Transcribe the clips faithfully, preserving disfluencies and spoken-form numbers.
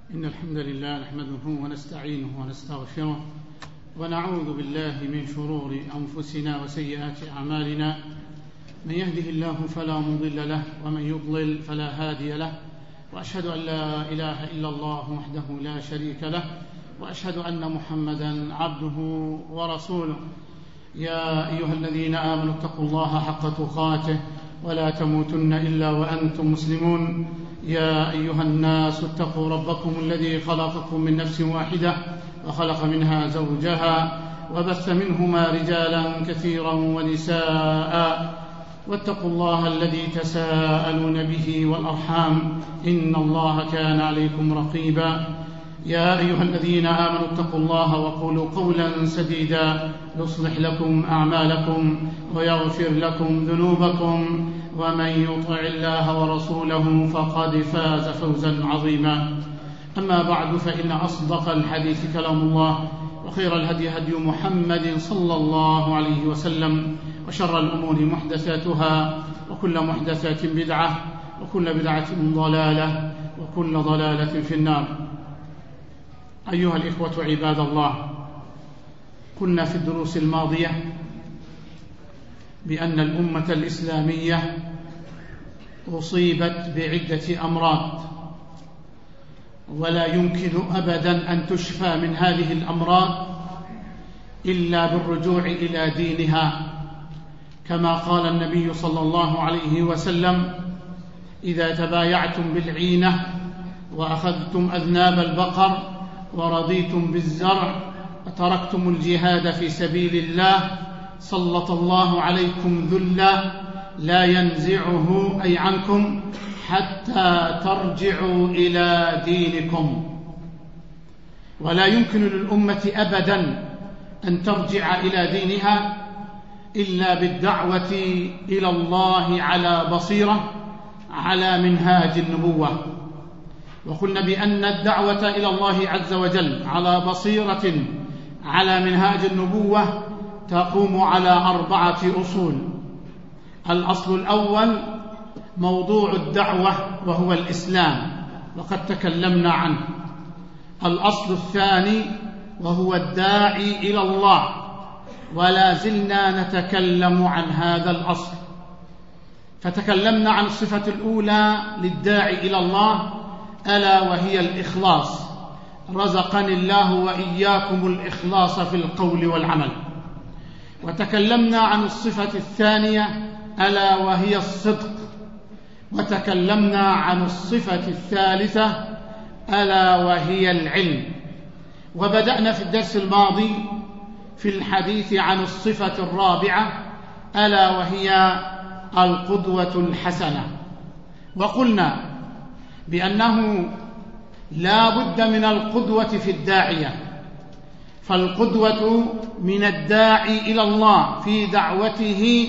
إن الحمد لله نحمده ونستعينه ونستغفره ونعوذ بالله من شرور أنفسنا وسيئات أعمالنا. من يهده الله فلا مضل له ومن يضلل فلا هادي له، وأشهد أن لا إله إلا الله وحده لا شريك له، وأشهد أن محمدا عبده ورسوله. يا أيها الذين آمنوا اتقوا الله حق تقاته ولا تموتن إلا وأنتم مسلمون. يا أيها الناس اتقوا ربكم الذي خلقكم من نفس واحدة وخلق منها زوجها وبث منهما رجالا كثيرا ونساء، واتقوا الله الذي تساءلون به والأرحام إن الله كان عليكم رقيبا. يا أيها الذين آمنوا اتقوا الله وقولوا قولا سديدا يصلح لكم أعمالكم ويغفر لكم ذنوبكم، ومن يطع الله ورسوله فقد فاز فوزا عظيما. أما بعد، فإن أصدق الحديث كلام الله، وخير الهدي هدي محمد صلى الله عليه وسلم، وشر الأمور محدثاتها، وكل محدثات بدعة، وكل بدعة ضلالة، وكل ضلالة في النار. أيها الإخوة عباد الله، كنا في الدروس الماضية بأن الأمة الإسلامية أصيبت بعدة أمراض، ولا يمكن أبدا أن تشفى من هذه الأمراض إلا بالرجوع إلى دينها، كما قال النبي صلى الله عليه وسلم: إذا تبايعتم بالعينة وأخذتم أذناب البقر ورضيتم بالزرع وتركتم الجهاد في سبيل الله سلط الله عليكم ذلا لا ينزعه أي عنكم حتى ترجعوا إلى دينكم. ولا يمكن للأمة أبدا أن ترجع إلى دينها إلا بالدعوة إلى الله على بصيرة على منهاج النبوة. وقلنا بأن الدعوة إلى الله عز وجل على بصيرة على منهاج النبوة تقوم على أربعة أصول. الأصل الأول موضوع الدعوة وهو الإسلام، وقد تكلمنا عنه. الأصل الثاني وهو الداعي إلى الله، ولا زلنا نتكلم عن هذا الأصل. فتكلمنا عن الصفة الأولى للداعي إلى الله، ألا وهي الإخلاص. رزقني الله وإياكم الإخلاص في القول والعمل. وتكلمنا عن الصفة الثانية ألا وهي الصدق. وتكلمنا عن الصفة الثالثة ألا وهي العلم. وبدأنا في الدرس الماضي في الحديث عن الصفة الرابعة ألا وهي القدوة الحسنة. وقلنا بأنه لا بد من القدوة في الداعية، فالقدوة من الداعي إلى الله في دعوته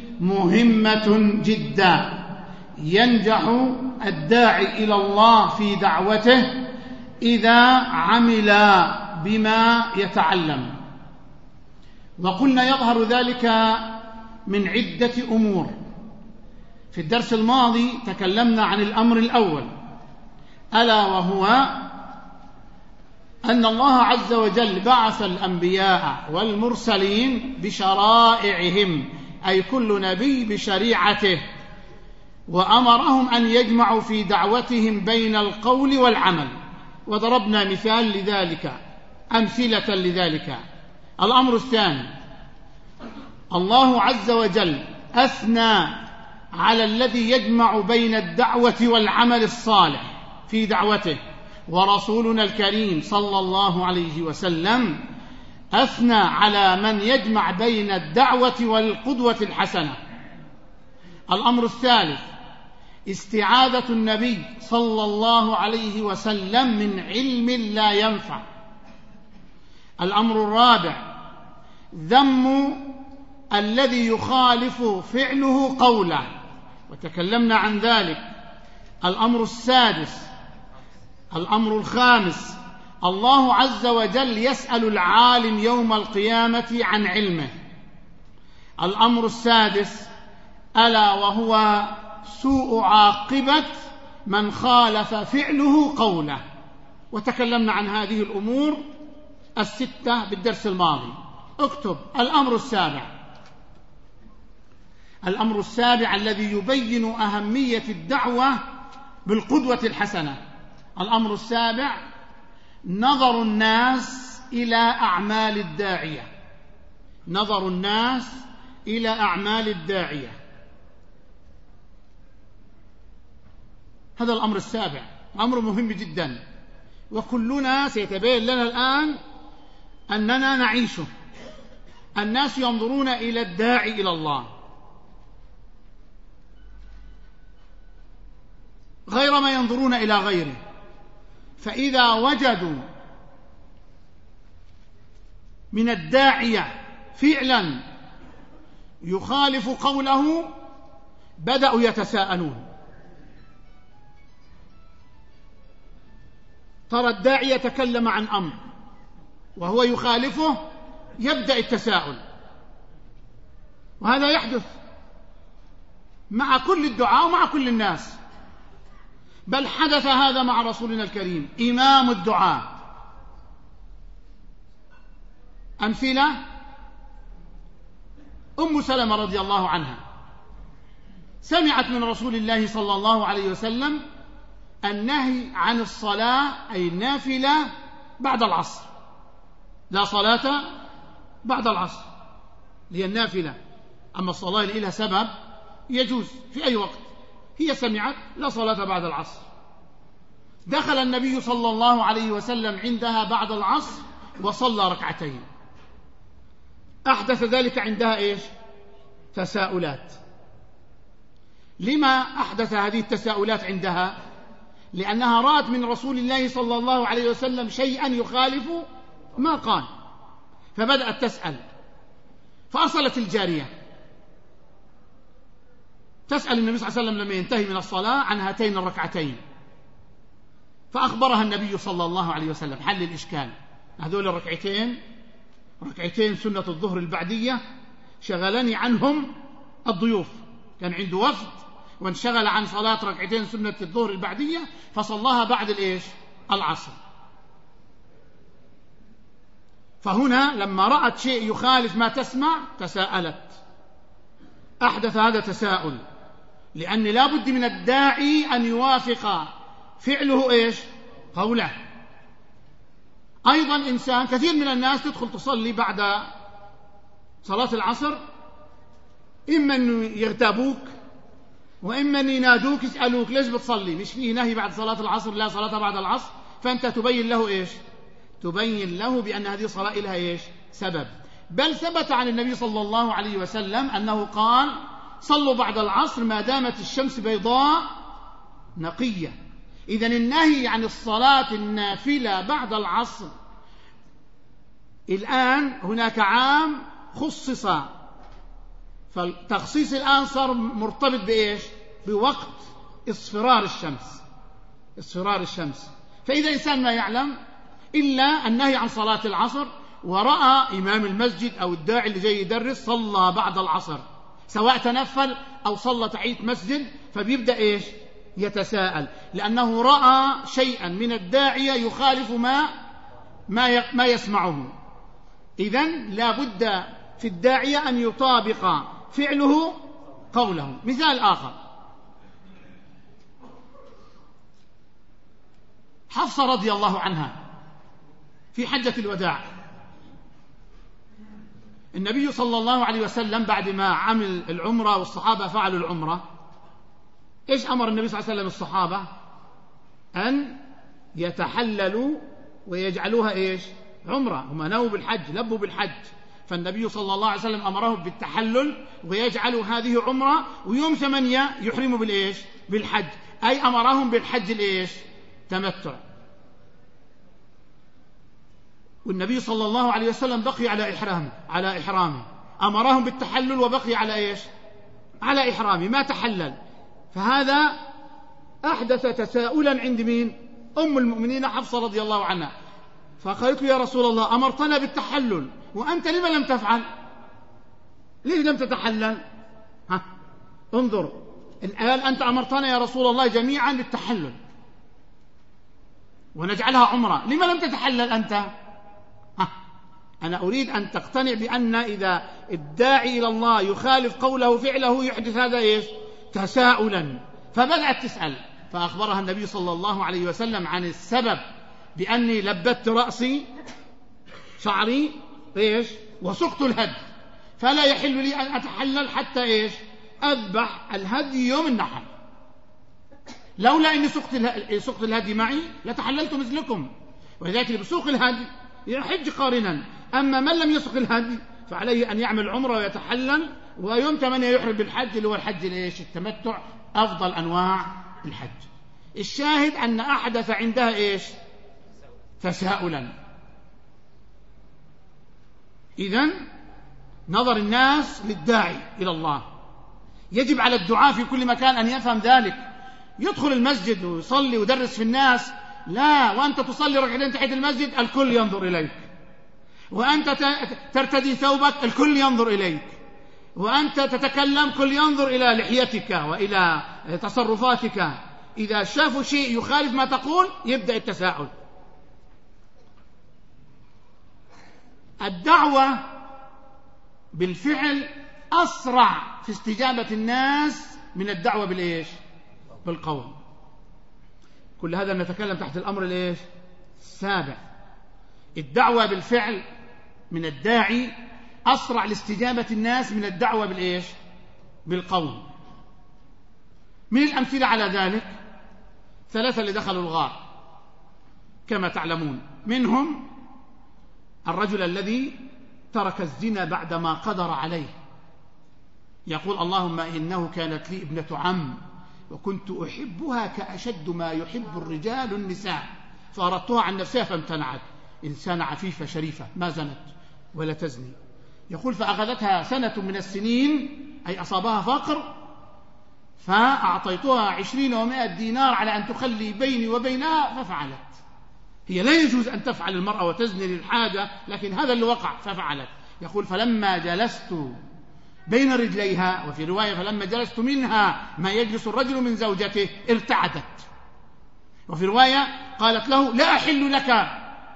مهمة جدا. ينجح الداعي إلى الله في دعوته إذا عمل بما يتعلم. وقلنا يظهر ذلك من عدة أمور. في الدرس الماضي تكلمنا عن الأمر الأول، ألا وهو أن الله عز وجل بعث الأنبياء والمرسلين بشرائعهم، أي كل نبي بشريعته، وأمرهم أن يجمعوا في دعوتهم بين القول والعمل. وضربنا مثال لذلك، أمثلة لذلك. الأمر الثاني، الله عز وجل أثنى على الذي يجمع بين الدعوة والعمل الصالح في دعوته، ورسولنا الكريم صلى الله عليه وسلم أثنى على من يجمع بين الدعوة والقدوة الحسنة. الأمر الثالث، استعاذة النبي صلى الله عليه وسلم من علم لا ينفع. الأمر الرابع، ذم الذي يخالف فعله قوله، وتكلمنا عن ذلك. الأمر السادس، الأمر الخامس، الله عز وجل يسأل العالم يوم القيامة عن علمه. الأمر السادس ألا وهو سوء عاقبة من خالف فعله قوله. وتكلمنا عن هذه الأمور الستة بالدرس الماضي. اكتب الأمر السابع. الأمر السابع الذي يبين أهمية الدعوة بالقدوة الحسنة. الأمر السابع نظر الناس إلى أعمال الداعية. نظر الناس إلى أعمال الداعية. هذا الأمر السابع، أمر مهم جدا، وكلنا سيتبين لنا الآن أننا نعيشه. الناس ينظرون إلى الداعي إلى الله غير ما ينظرون إلى غيره، فإذا وجدوا من الداعية فعلا يخالف قوله بدأوا يتساءلون. ترى الداعي يتكلم عن أمر وهو يخالفه، يبدأ التساؤل، وهذا يحدث مع كل الدعاء ومع كل الناس، بل حدث هذا مع رسولنا الكريم إمام الدعاء. أمثلة: أم سلمة رضي الله عنها سمعت من رسول الله صلى الله عليه وسلم النهي عن الصلاة أي النافلة بعد العصر. لا صلاة بعد العصر هي النافلة، أما الصلاة اللي لها سبب يجوز في أي وقت. هي سمعت لا صلاة بعد العصر. دخل النبي صلى الله عليه وسلم عندها بعد العصر وصلى ركعتين. أحدث ذلك عندها إيش؟ تساؤلات. لما أحدث هذه التساؤلات عندها؟ لأنها رأت من رسول الله صلى الله عليه وسلم شيئا يخالف ما قال، فبدأت تسأل. فأصلت الجارية تسأل النبي صلى الله عليه وسلم لما ينتهي من الصلاة عن هاتين الركعتين، فأخبرها النبي صلى الله عليه وسلم حل الإشكال. هذول الركعتين ركعتين سنة الظهر البعدية شغلني عنهم الضيوف، كان عنده وفد وانشغل عن صلاة ركعتين سنة الظهر البعدية فصلاها بعد الإيش؟ العصر. فهنا لما رأت شيء يخالف ما تسمع تساءلت، أحدث هذا تساؤل، لأن لا بد من الداعي أن يوافق فعله إيش؟ قوله. أيضا إنسان كثير من الناس تدخل تصلي بعد صلاة العصر، إما أن يغتابوك وإما أن ينادوك يسألوك ليش بتصلي؟ مش فيه نهي بعد صلاة العصر لا صلاة بعد العصر؟ فأنت تبين له إيش؟ تبين له بأن هذه الصلاة لها إيش؟ سبب. بل ثبت عن النبي صلى الله عليه وسلم أنه قال: صلوا بعد العصر ما دامت الشمس بيضاء نقية. إذن النهي عن الصلاة النافلة بعد العصر الآن هناك عام خصص، فالتخصيص الآن صار مرتبط بإيش؟ بوقت اصفرار الشمس. اصفرار الشمس. فإذا إنسان ما يعلم إلا النهي عن صلاة العصر ورأى إمام المسجد أو الداعي اللي جاي يدرس صلى بعد العصر، سواء تنفل أو صلى تحية مسجد، فبيبدأ إيش؟ يتساءل، لأنه رأى شيئا من الداعية يخالف ما ما ما يسمعه. إذن لا بد في الداعية أن يطابق فعله قوله. مثال آخر: حفصة رضي الله عنها في حجة الوداع، النبي صلى الله عليه وسلم بعد ما عمل العمرة والصحابة فعلوا العمرة، إيش أمر النبي صلى الله عليه وسلم الصحابة؟ أن يتحللوا ويجعلوها إيش؟ عمرة. هم نووا بالحج، لبوا بالحج، فالنبي صلى الله عليه وسلم أمرهم بالتحلل ويجعلوا هذه عمرة، ويوم ثمانية يحرموا بالإيش؟ بالحج، أي أمرهم بالحج الإيش؟ تمتع. والنبي صلى الله عليه وسلم بقي على إحرامه على إحرامه أمرهم بالتحلل وبقي على إيش؟ على إحرامه، ما تحلل. فهذا أحدث تساؤلا عند مين؟ أم المؤمنين حفصة رضي الله عنها، فقالت له: يا رسول الله أمرتنا بالتحلل وأنت لما لم تفعل؟ ليه لم تتحلل؟ ها انظر، الآن أنت أمرتنا يا رسول الله جميعا بالتحلل، ونجعلها عمرة، لما لم تتحلل أنت؟ ها. أنا أريد أن تقتنع بأن إذا الداعي إلى الله يخالف قوله فعله يحدث هذا إيش؟ تساؤلا. فبدأت تسأل، فأخبرها النبي صلى الله عليه وسلم عن السبب بأني لبت رأسي شعري إيش؟ وسقت الهدي، فلا يحل لي أن أتحلل حتى إيش؟ أذبح الهدي يوم النحر. لولا أني سقت الهدي معي لتحللت مثلكم، ولذلك اللي بسوق الهدي يحج قارنا، أما من لم يسق الهدي فعليه أن يعمل عمره ويتحلل، ويوم ثمانية يحرم بالحج اللي هو الحج الإيش؟ التمتع، أفضل أنواع الحج. الشاهد أن أحدث عندها إيش؟ تساؤلا. إذن نظر الناس للداعي إلى الله، يجب على الدعاء في كل مكان أن يفهم ذلك. يدخل المسجد ويصلي ويدرس في الناس، لا، وأنت تصلي ركعتين تحت المسجد الكل ينظر إليك، وأنت ترتدي ثوبك الكل ينظر إليك، وأنت تتكلم كل ينظر إلى لحيتك وإلى تصرفاتك. إذا شافوا شيء يخالف ما تقول يبدأ التساؤل. الدعوة بالفعل أسرع في استجابة الناس من الدعوة بالإيش؟ بالقول. كل هذا نتكلم تحت الأمر الإيش؟ السابع. الدعوة بالفعل من الداعي أسرع لاستجابة الناس من الدعوة بالإيش؟ بالقول. من الأمثلة على ذلك ثلاثة اللي دخلوا الغار كما تعلمون، منهم الرجل الذي ترك الزنا بعدما قدر عليه، يقول اللهم إنه كانت لي ابنة عم وكنت أحبها كأشد ما يحب الرجال النساء فأردتها عن نفسها فامتنعت. إنسانة عفيفة شريفة ما زنت ولا تزني. يقول فأخذتها سنة من السنين، أي أصابها فقر، فأعطيتها عشرين ومائة دينار على أن تخلي بيني وبينها ففعلت. هي لا يجوز أن تفعل المرأة وتزني للحاجة، لكن هذا اللي وقع ففعلت. يقول فلما جلست بين رجليها، وفي رواية فلما جلست منها ما يجلس الرجل من زوجته ارتعدت، وفي رواية قالت له لا أحل لك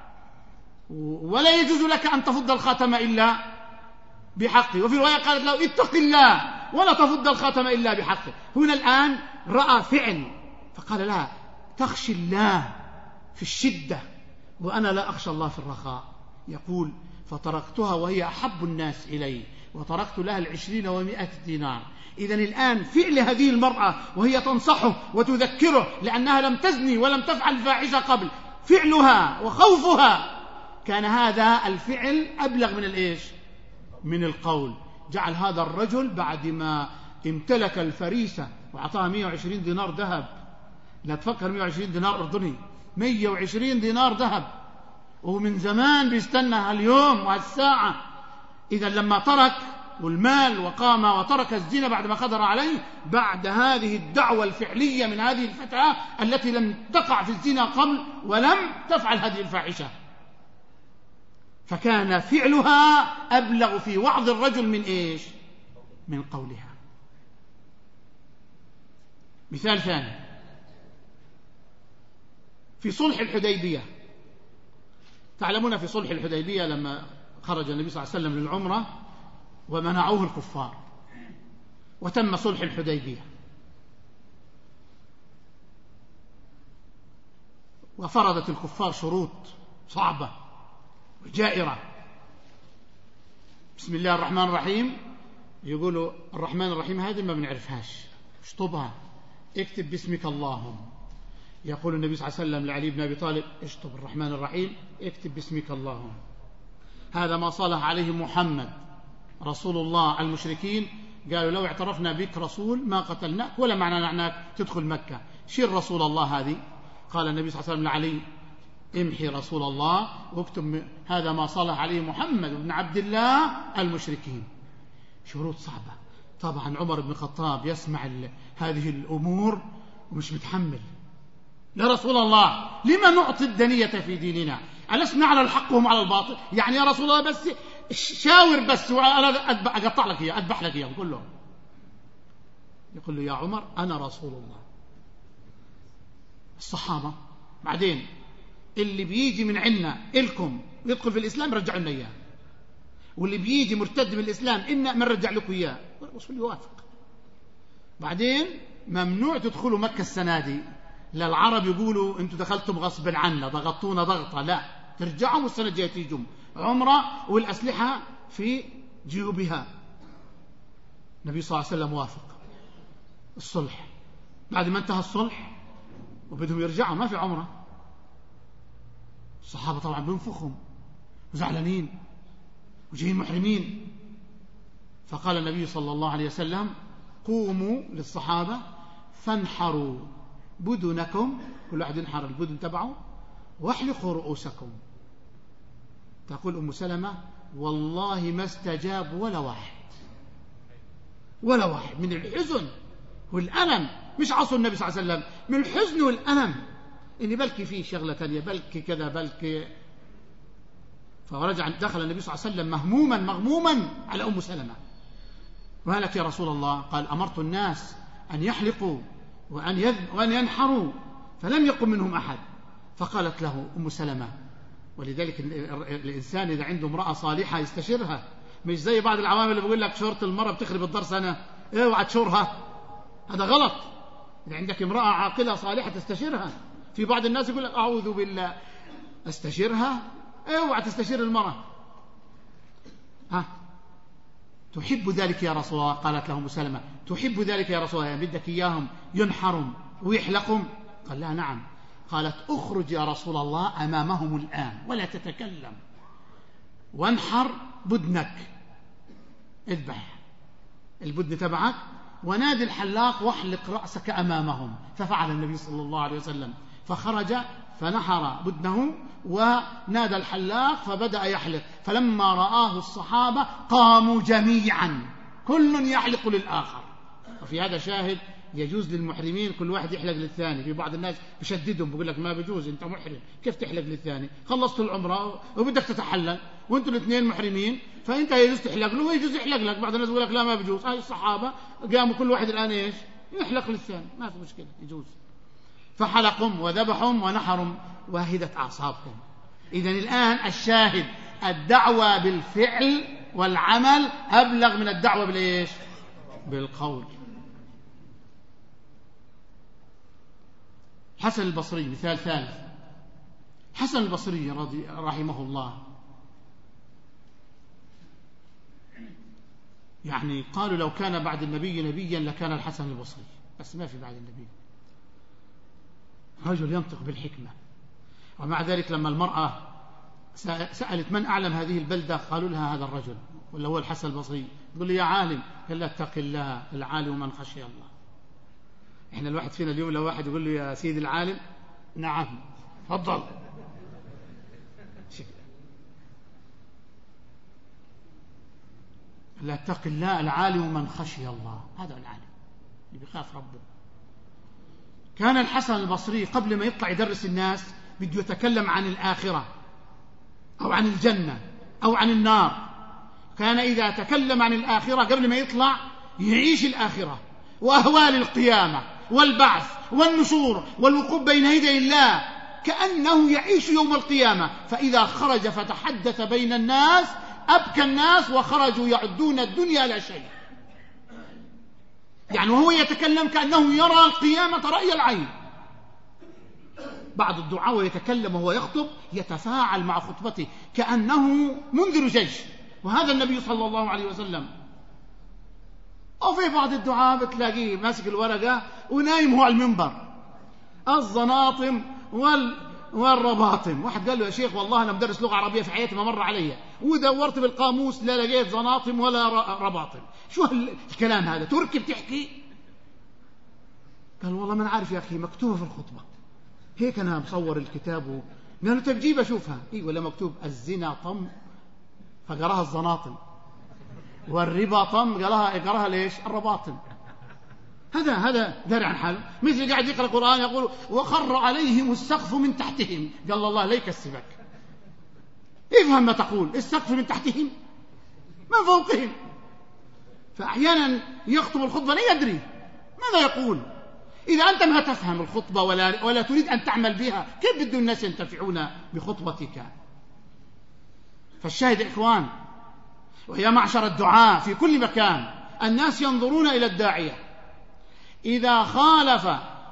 ولا يجوز لك أن تفض الخاتم إلا بحقه، وفي رواية قالت له اتق الله ولا تفض الخاتم إلا بحقه. هنا الآن رأى فعل فقال لها تخشي الله في الشدة وأنا لا أخشى الله في الرخاء. يقول فتركتها وهي أحب الناس إلي وتركت لها العشرين ومائة دينار. إذن الآن فعل هذه المرأة وهي تنصحه وتذكره لأنها لم تزني ولم تفعل فاحشة قبل، فعلها وخوفها كان هذا الفعل أبلغ من الإيش؟ من القول. جعل هذا الرجل بعد ما امتلك الفريسة وعطاها مئة وعشرين دينار ذهب، لا تفكر مئة وعشرين دينار أردني، مئة وعشرين دينار ذهب، ومن زمان بيستنى هاليوم وهالساعة. إذا لما ترك والمال وقام وترك الزنا بعد ما قدر عليه، بعد هذه الدعوة الفعلية من هذه الفتاة التي لم تقع في الزنا قبل ولم تفعل هذه الفاحشة، فكان فعلها أبلغ في وعظ الرجل من إيش؟ من قولها. مثال ثاني في صلح الحديبية. تعلمون في صلح الحديبية لما خرج النبي صلى الله عليه وسلم للعمرة ومنعوه الكفار وتم صلح الحديبية، وفرضت الكفار شروط صعبة وجائرة. بسم الله الرحمن الرحيم، يقولوا الرحمن الرحيم هذه ما بنعرفهاش، اشطبها، اكتب باسمك اللهم. يقول النبي صلى الله عليه وسلم لعلي بن أبي طالب اشطب الرحمن الرحيم، اكتب باسمك اللهم. هذا ما صالح عليه محمد رسول الله. المشركين قالوا لو اعترفنا بك رسول ما قتلناك ولا معنعناك تدخل مكة، شيل رسول الله هذه. قال النبي صلى الله عليه وسلم لعلي امحي رسول الله واكتب هذا ما صالح عليه محمد بن عبد الله المشركين. شروط صعبة. طبعا عمر بن الخطاب يسمع هذه الأمور ومش متحمل. يا رسول الله لما نعطي الدنية في ديننا؟ ألسنا على الحق وهم على الباطل؟ يعني يا رسول الله بس شاور بس وأنا أقطع لك إياه أذبح لك إياه كلهم. يقول له يا عمر أنا رسول الله. الصحابة بعدين اللي بيجي من عنا إلكم يدخل في الإسلام رجعوا لنا إياه، واللي بيجي مرتد من الإسلام إنا ما نرجع لكم إياه. الرسول يوافق. بعدين ممنوع تدخلوا مكة السنة دي، لا العرب يقولوا أنتوا دخلتم غصب عنا ضغطونا ضغطة، لا، ترجعوا والسنة الجاية تيجوا عمرة والأسلحة في جيوبها. النبي صلى الله عليه وسلم وافق الصلح. بعد ما انتهى الصلح وبدهم يرجعوا ما في عمرة، الصحابة طبعا بينفخهم وزعلانين وجايين محرمين. فقال النبي صلى الله عليه وسلم قوموا للصحابة فانحروا بدنكم، كل واحد ينحر البدن تبعه، واحلقوا رؤوسكم. تقول أم سلمة والله ما استجاب ولا واحد ولا واحد من الحزن والألم، مش عصوا النبي صلى الله عليه وسلم، من الحزن والألم إني بلكي فيه شغلة تانية، بلكي كذا بلكي. فرجع دخل النبي صلى الله عليه وسلم مهموما مغموما على أم سلمة، ما لك يا رسول الله؟ قال أمرت الناس أن يحلقوا وأن, يذ... وأن ينحروا فلم يقم منهم أحد. فقالت له أم سلمة، ولذلك الإنسان إذا عنده امرأة صالحة يستشيرها، مش زي بعض العوام اللي بيقول لك شورت المرأة بتخرب الدار سنة، اوعى تشورها، هذا غلط. إذا عندك امرأة عاقلة صالحة تستشيرها. في بعض الناس يقول لك أعوذ بالله استشيرها، اوعى تستشير المرأة. ها تحب ذلك يا رسول الله؟ قالت له أم سلمة تحب ذلك يا رسول الله، بدك إياهم ينحرم ويحلقهم؟ قال لا نعم. قالت اخرج يا رسول الله أمامهم الآن ولا تتكلم، وانحر بدنك، اذبح البدن تبعك ونادي الحلاق واحلق رأسك أمامهم. ففعل النبي صلى الله عليه وسلم، فخرج فنحر بدنه ونادى الحلاق فبدأ يحلق. فلما رآه الصحابة قاموا جميعا كل يحلق للآخر. وفي هذا شاهد يجوز للمحرمين كل واحد يحلق للثاني. في بعض الناس بشددهم بيقول لك ما بيجوز، انت محرم كيف تحلق للثاني؟ خلصت العمرة وبدك تتحلل وانتوا الاثنين محرمين، فانت يجوز تحلق له ويجوز يحلق لك. بعض الناس يقول لك لا ما بيجوز. هاي الصحابة قاموا كل واحد الآن ايش يحلق للثاني، ما في مشكلة يجوز. فحلقهم وذبحهم ونحرهم واهدت أعصابهم. إذن الآن الشاهد الدعوة بالفعل والعمل أبلغ من الدعوة بالإيش؟ بالقول. حسن البصري مثال ثالث. حسن البصري رضي رحمه الله، يعني قالوا لو كان بعد النبي نبيا لكان الحسن البصري، بس ما في بعد النبي. رجل ينطق بالحكمة، ومع ذلك لما المرأة سألت من أعلم هذه البلدة قالوا لها هذا الرجل، ولا هو الحسن البصري. تقول لي يا عالم، قال لا اتق الله، العالم من خشي الله. احنا الواحد فينا اليوم لو واحد يقول له يا سيدي العالم، نعم تفضل، لا اتق الله، العالم من خشي الله، هذا العالم اللي بيخاف ربه. كان الحسن البصري قبل ما يطلع يدرس الناس بده يتكلم عن الآخرة أو عن الجنة أو عن النار. كان إذا تكلم عن الآخرة قبل ما يطلع يعيش الآخرة وأهوال القيامة والبعث والنشور والوقوف بين يدي الله كأنه يعيش يوم القيامة. فإذا خرج فتحدث بين الناس أبكى الناس وخرجوا يعدون الدنيا لا شيء. يعني وهو يتكلم كأنه يرى القيامة رأي العين. بعض الدعاء ويتكلم وهو يخطب يتفاعل مع خطبته كأنه منذر جيش، وهذا النبي صلى الله عليه وسلم. وفي بعض الدعاء بتلاقيه ماسك الورقة ونايم هو على المنبر، الزناطم وال والرباطم. واحد قال له يا شيخ والله أنا مدرس لغة عربية في حياتي ما مر علي، ودورت بالقاموس لا لقيت زناطم ولا رباطم. شو الكلام هذا؟ تركي بتحكي؟ قال والله ما أنا عارف يا أخي، مكتوبة في الخطبة هيك، أنا مصور الكتاب. قال له تجيب أشوفها. إيه ولا مكتوب الزنا طم، فقراها الزناطم، والربا طم قراها قراها ليش الرباطم. هذا هذا داري عن حاله، مثل قاعد يقرأ القرآن يقول وخر عليهم السقف من تحتهم. قال الله لا يكسبك، افهم ما تقول، السقف من تحتهم من فوقهم. فأحيانا يخطب الخطبة لا يدري ماذا يقول، إذا أنت ما تفهم الخطبة ولا, ولا تريد أن تعمل بها، كيف بده الناس ينتفعون بخطبتك؟ فالشاهد إخوان ويا معشر الدعاء في كل مكان، الناس ينظرون إلى الداعية، إذا خالف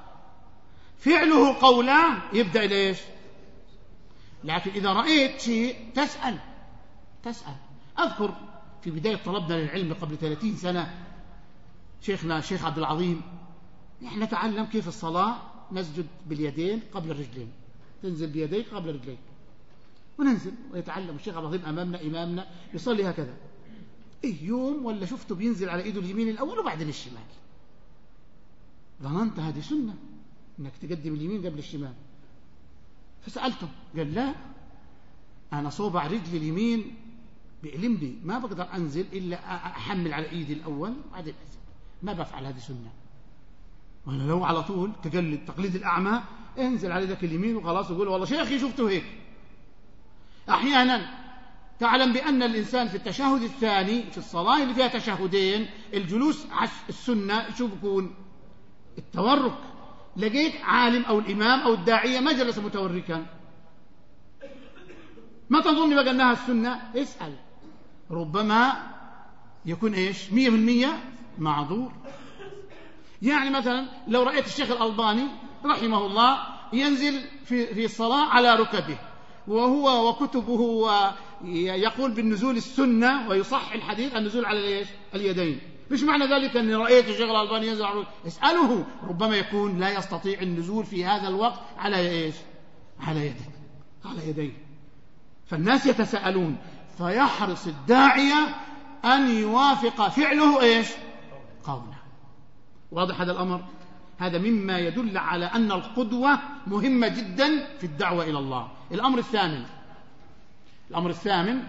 فعله قوله يبدأ ليش؟ لكن إذا رأيت شيء تسأل تسأل أذكر في بداية طلبنا للعلم قبل ثلاثين سنة شيخنا الشيخ عبد العظيم، نحن نتعلم كيف الصلاة، نسجد باليدين قبل الرجلين، تنزل بيديك قبل رجليك، وننزل ويتعلم الشيخ عبد العظيم أمامنا إمامنا يصلي هكذا. إيه يوم ولا شفته بينزل على إيده اليمين الأول وبعدين الشمال، ظننت هذه سنة إنك تقدم اليمين قبل الشمال، فسألته قال لا، أنا صوبع رجلي اليمين بيألمني، ما بقدر أنزل إلا أحمل على إيدي الأول وبعدين أنزل، ما بفعل، هذه سنة. وأنا لو على طول تقلد تقليد الأعمى، انزل على ذاك اليمين وخلاص وقول والله شيخي شفته هيك. أحيانا تعلم بأن الإنسان في التشهد الثاني في الصلاة اللي فيها تشهدين الجلوس السنة شو بكون؟ التورك. لقيت عالم أو الإمام أو الداعية ما جلس متوركا، ما تظن بقى أنها السنة؟ اسأل، ربما يكون إيش مية بالمية معذور. يعني مثلا لو رأيت الشيخ الألباني رحمه الله ينزل في في الصلاة على ركبه، وهو وكتبه يقول بالنزول السنة ويصح الحديث النزول على الايش؟ اليدين، مش معنى ذلك أني رأيت الشيخ الألباني ينزل على ركبه. اسأله، ربما يكون لا يستطيع النزول في هذا الوقت على ايش؟ على يديه على يديه فالناس يتساءلون، فيحرص الداعية أن يوافق فعله ايش؟ قوله. واضح هذا الأمر؟ هذا مما يدل على أن القدوة مهمة جدا في الدعوة إلى الله. الأمر الثامن الأمر الثامن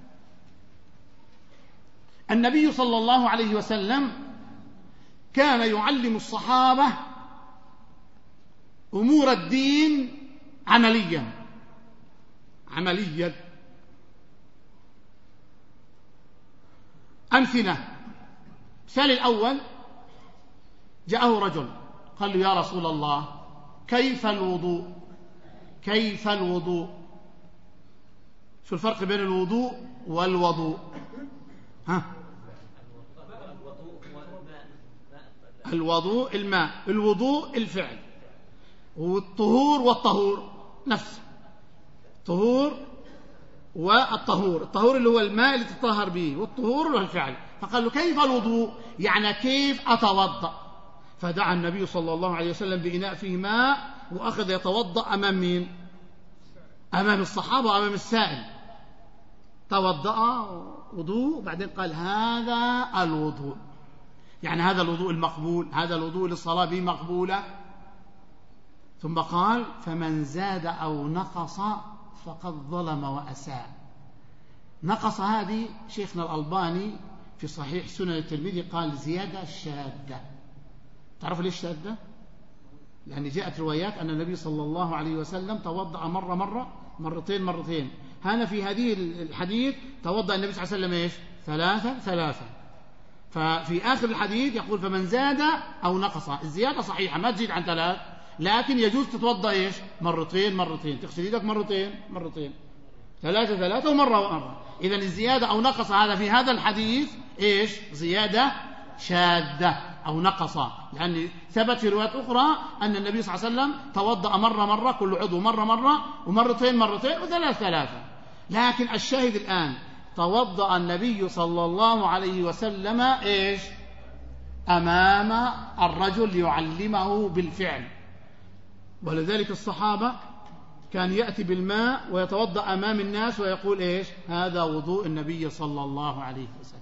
النبي صلى الله عليه وسلم كان يعلم الصحابة أمور الدين عمليا عمليا أمثلة. مثال الأول، جاءه رجل قال له يا رسول الله كيف الوضوء كيف الوضوء شو الفرق بين الوضوء والوضوء؟ ها؟ الوضوء الماء، الوضوء الفعل، والطهور والطهور نفسه، طهور والطهور، الطهور اللي هو الماء اللي تطهر به، والطهور اللي هو الفعل. فقال له كيف الوضوء؟ يعني كيف أتوضأ؟ فدعا النبي صلى الله عليه وسلم بإناء فيه ماء وأخذ يتوضأ أمام مين؟ أمام الصحابة وأمام السائل. توضأ وضوء وبعدين قال هذا الوضوء، يعني هذا الوضوء المقبول، هذا الوضوء للصلاة به مقبولة. ثم قال فمن زاد أو نقص فقد ظلم وأساء. نقص هذه شيخنا الألباني في صحيح سنن الترمذي قال زيادة شاذة. تعرفوا ليش شاذة؟ لأن جاءت روايات أن النبي صلى الله عليه وسلم توضأ مرة مرة مرتين مرتين. هنا في هذه الحديث توضأ النبي صلى الله عليه وسلم إيش؟ ثلاثة ثلاثة. ففي آخر الحديث يقول فمن زاد أو نقص. الزيادة صحيحة ما تزيد عن ثلاث، لكن يجوز تتوضأ إيش؟ مرتين مرتين، تغسل يدك مرتين مرتين، ثلاثة ثلاثة ومرة ومرة. إذن الزيادة أو نقص هذا في هذا الحديث إيش؟ زيادة شاذة أو نقص، لأن ثبت في روايات أخرى أن النبي صلى الله عليه وسلم توضأ مرة مرة كل عضو مرة مرة ومرتين مرتين وثلاث ثلاثة. لكن الشاهد الآن توضأ النبي صلى الله عليه وسلم إيش؟ أمام الرجل يعلمه بالفعل. ولذلك الصحابة كان يأتي بالماء ويتوضأ أمام الناس ويقول إيش؟ هذا وضوء النبي صلى الله عليه وسلم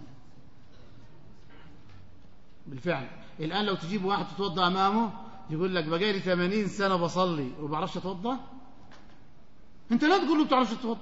بالفعل. الآن لو تجيب واحد تتوضأ أمامه يقول لك بقالي ثمانين سنة بصلي وبعرفش أتوضأ. أنت لا تقول له بتعرفش تتوضأ،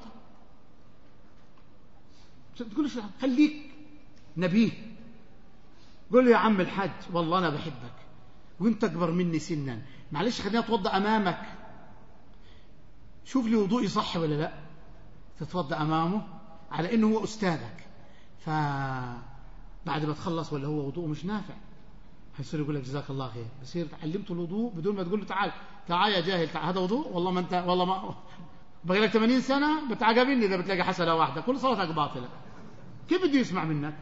تقول له خليك نبيه، قول له يا عم الحاج والله أنا بحبك وأنت أكبر مني سنا، معلش خليني أتوضأ أمامك، شوف لي وضوئي صح ولا لا. تتوضأ أمامه على إنه هو أستاذك، فبعد ما تخلص ولا هو وضوءه مش نافع هيصير يقول لك جزاك الله خير، بصير علمته الوضوء بدون ما تقول له تعال تعال يا جاهل تعال هذا وضوء، والله ما انت والله ما بقى لك ثمانين سنة بتعجبني إذا بتلاقي حسنة واحدة كل صلاتك باطلة. كيف بده يسمع منك؟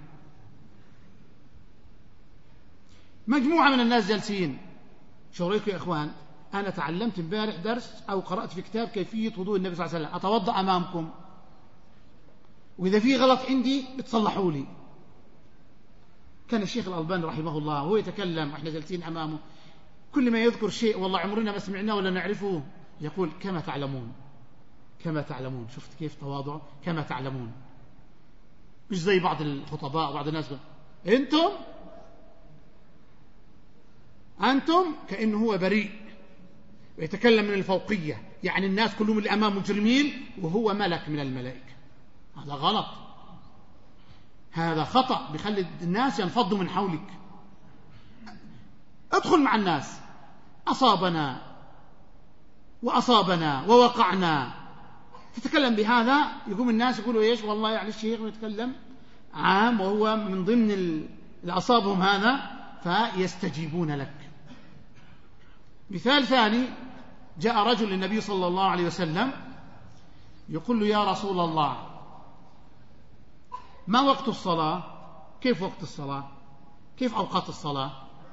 مجموعة من الناس جالسين، شو رأيكم يا إخوان؟ أنا تعلمت امبارح درس أو قرأت في كتاب كيفية وضوء النبي صلى الله عليه وسلم، أتوضأ أمامكم وإذا في غلط عندي بتصلحوا لي. كان الشيخ الألباني رحمه الله هو يتكلم وإحنا جالسين أمامه، كل ما يذكر شيء والله عمرنا ما سمعناه ولا نعرفه يقول كما تعلمون كما تعلمون. شفت كيف تواضع؟ كما تعلمون، مش زي بعض الخطباء وبعض الناس أنتم أنتم كأنه هو بريء ويتكلم من الفوقية، يعني الناس كلهم اللي أمامه مجرمين وهو ملك من الملائكة. هذا غلط، هذا خطأ بيخلي الناس ينفضوا من حولك. ادخل مع الناس، أصابنا وأصابنا ووقعنا، تتكلم بهذا يقوم الناس يقولوا إيش والله يعني الشيخ يتكلم عام وهو من ضمن اللي أصابهم هذا فيستجيبون لك. مثال ثاني، جاء رجل للنبي صلى الله عليه وسلم يقول له يا رسول الله ما وقت الصلاة؟ كيف وقت الصلاة؟ كيف أوقات الصلاة؟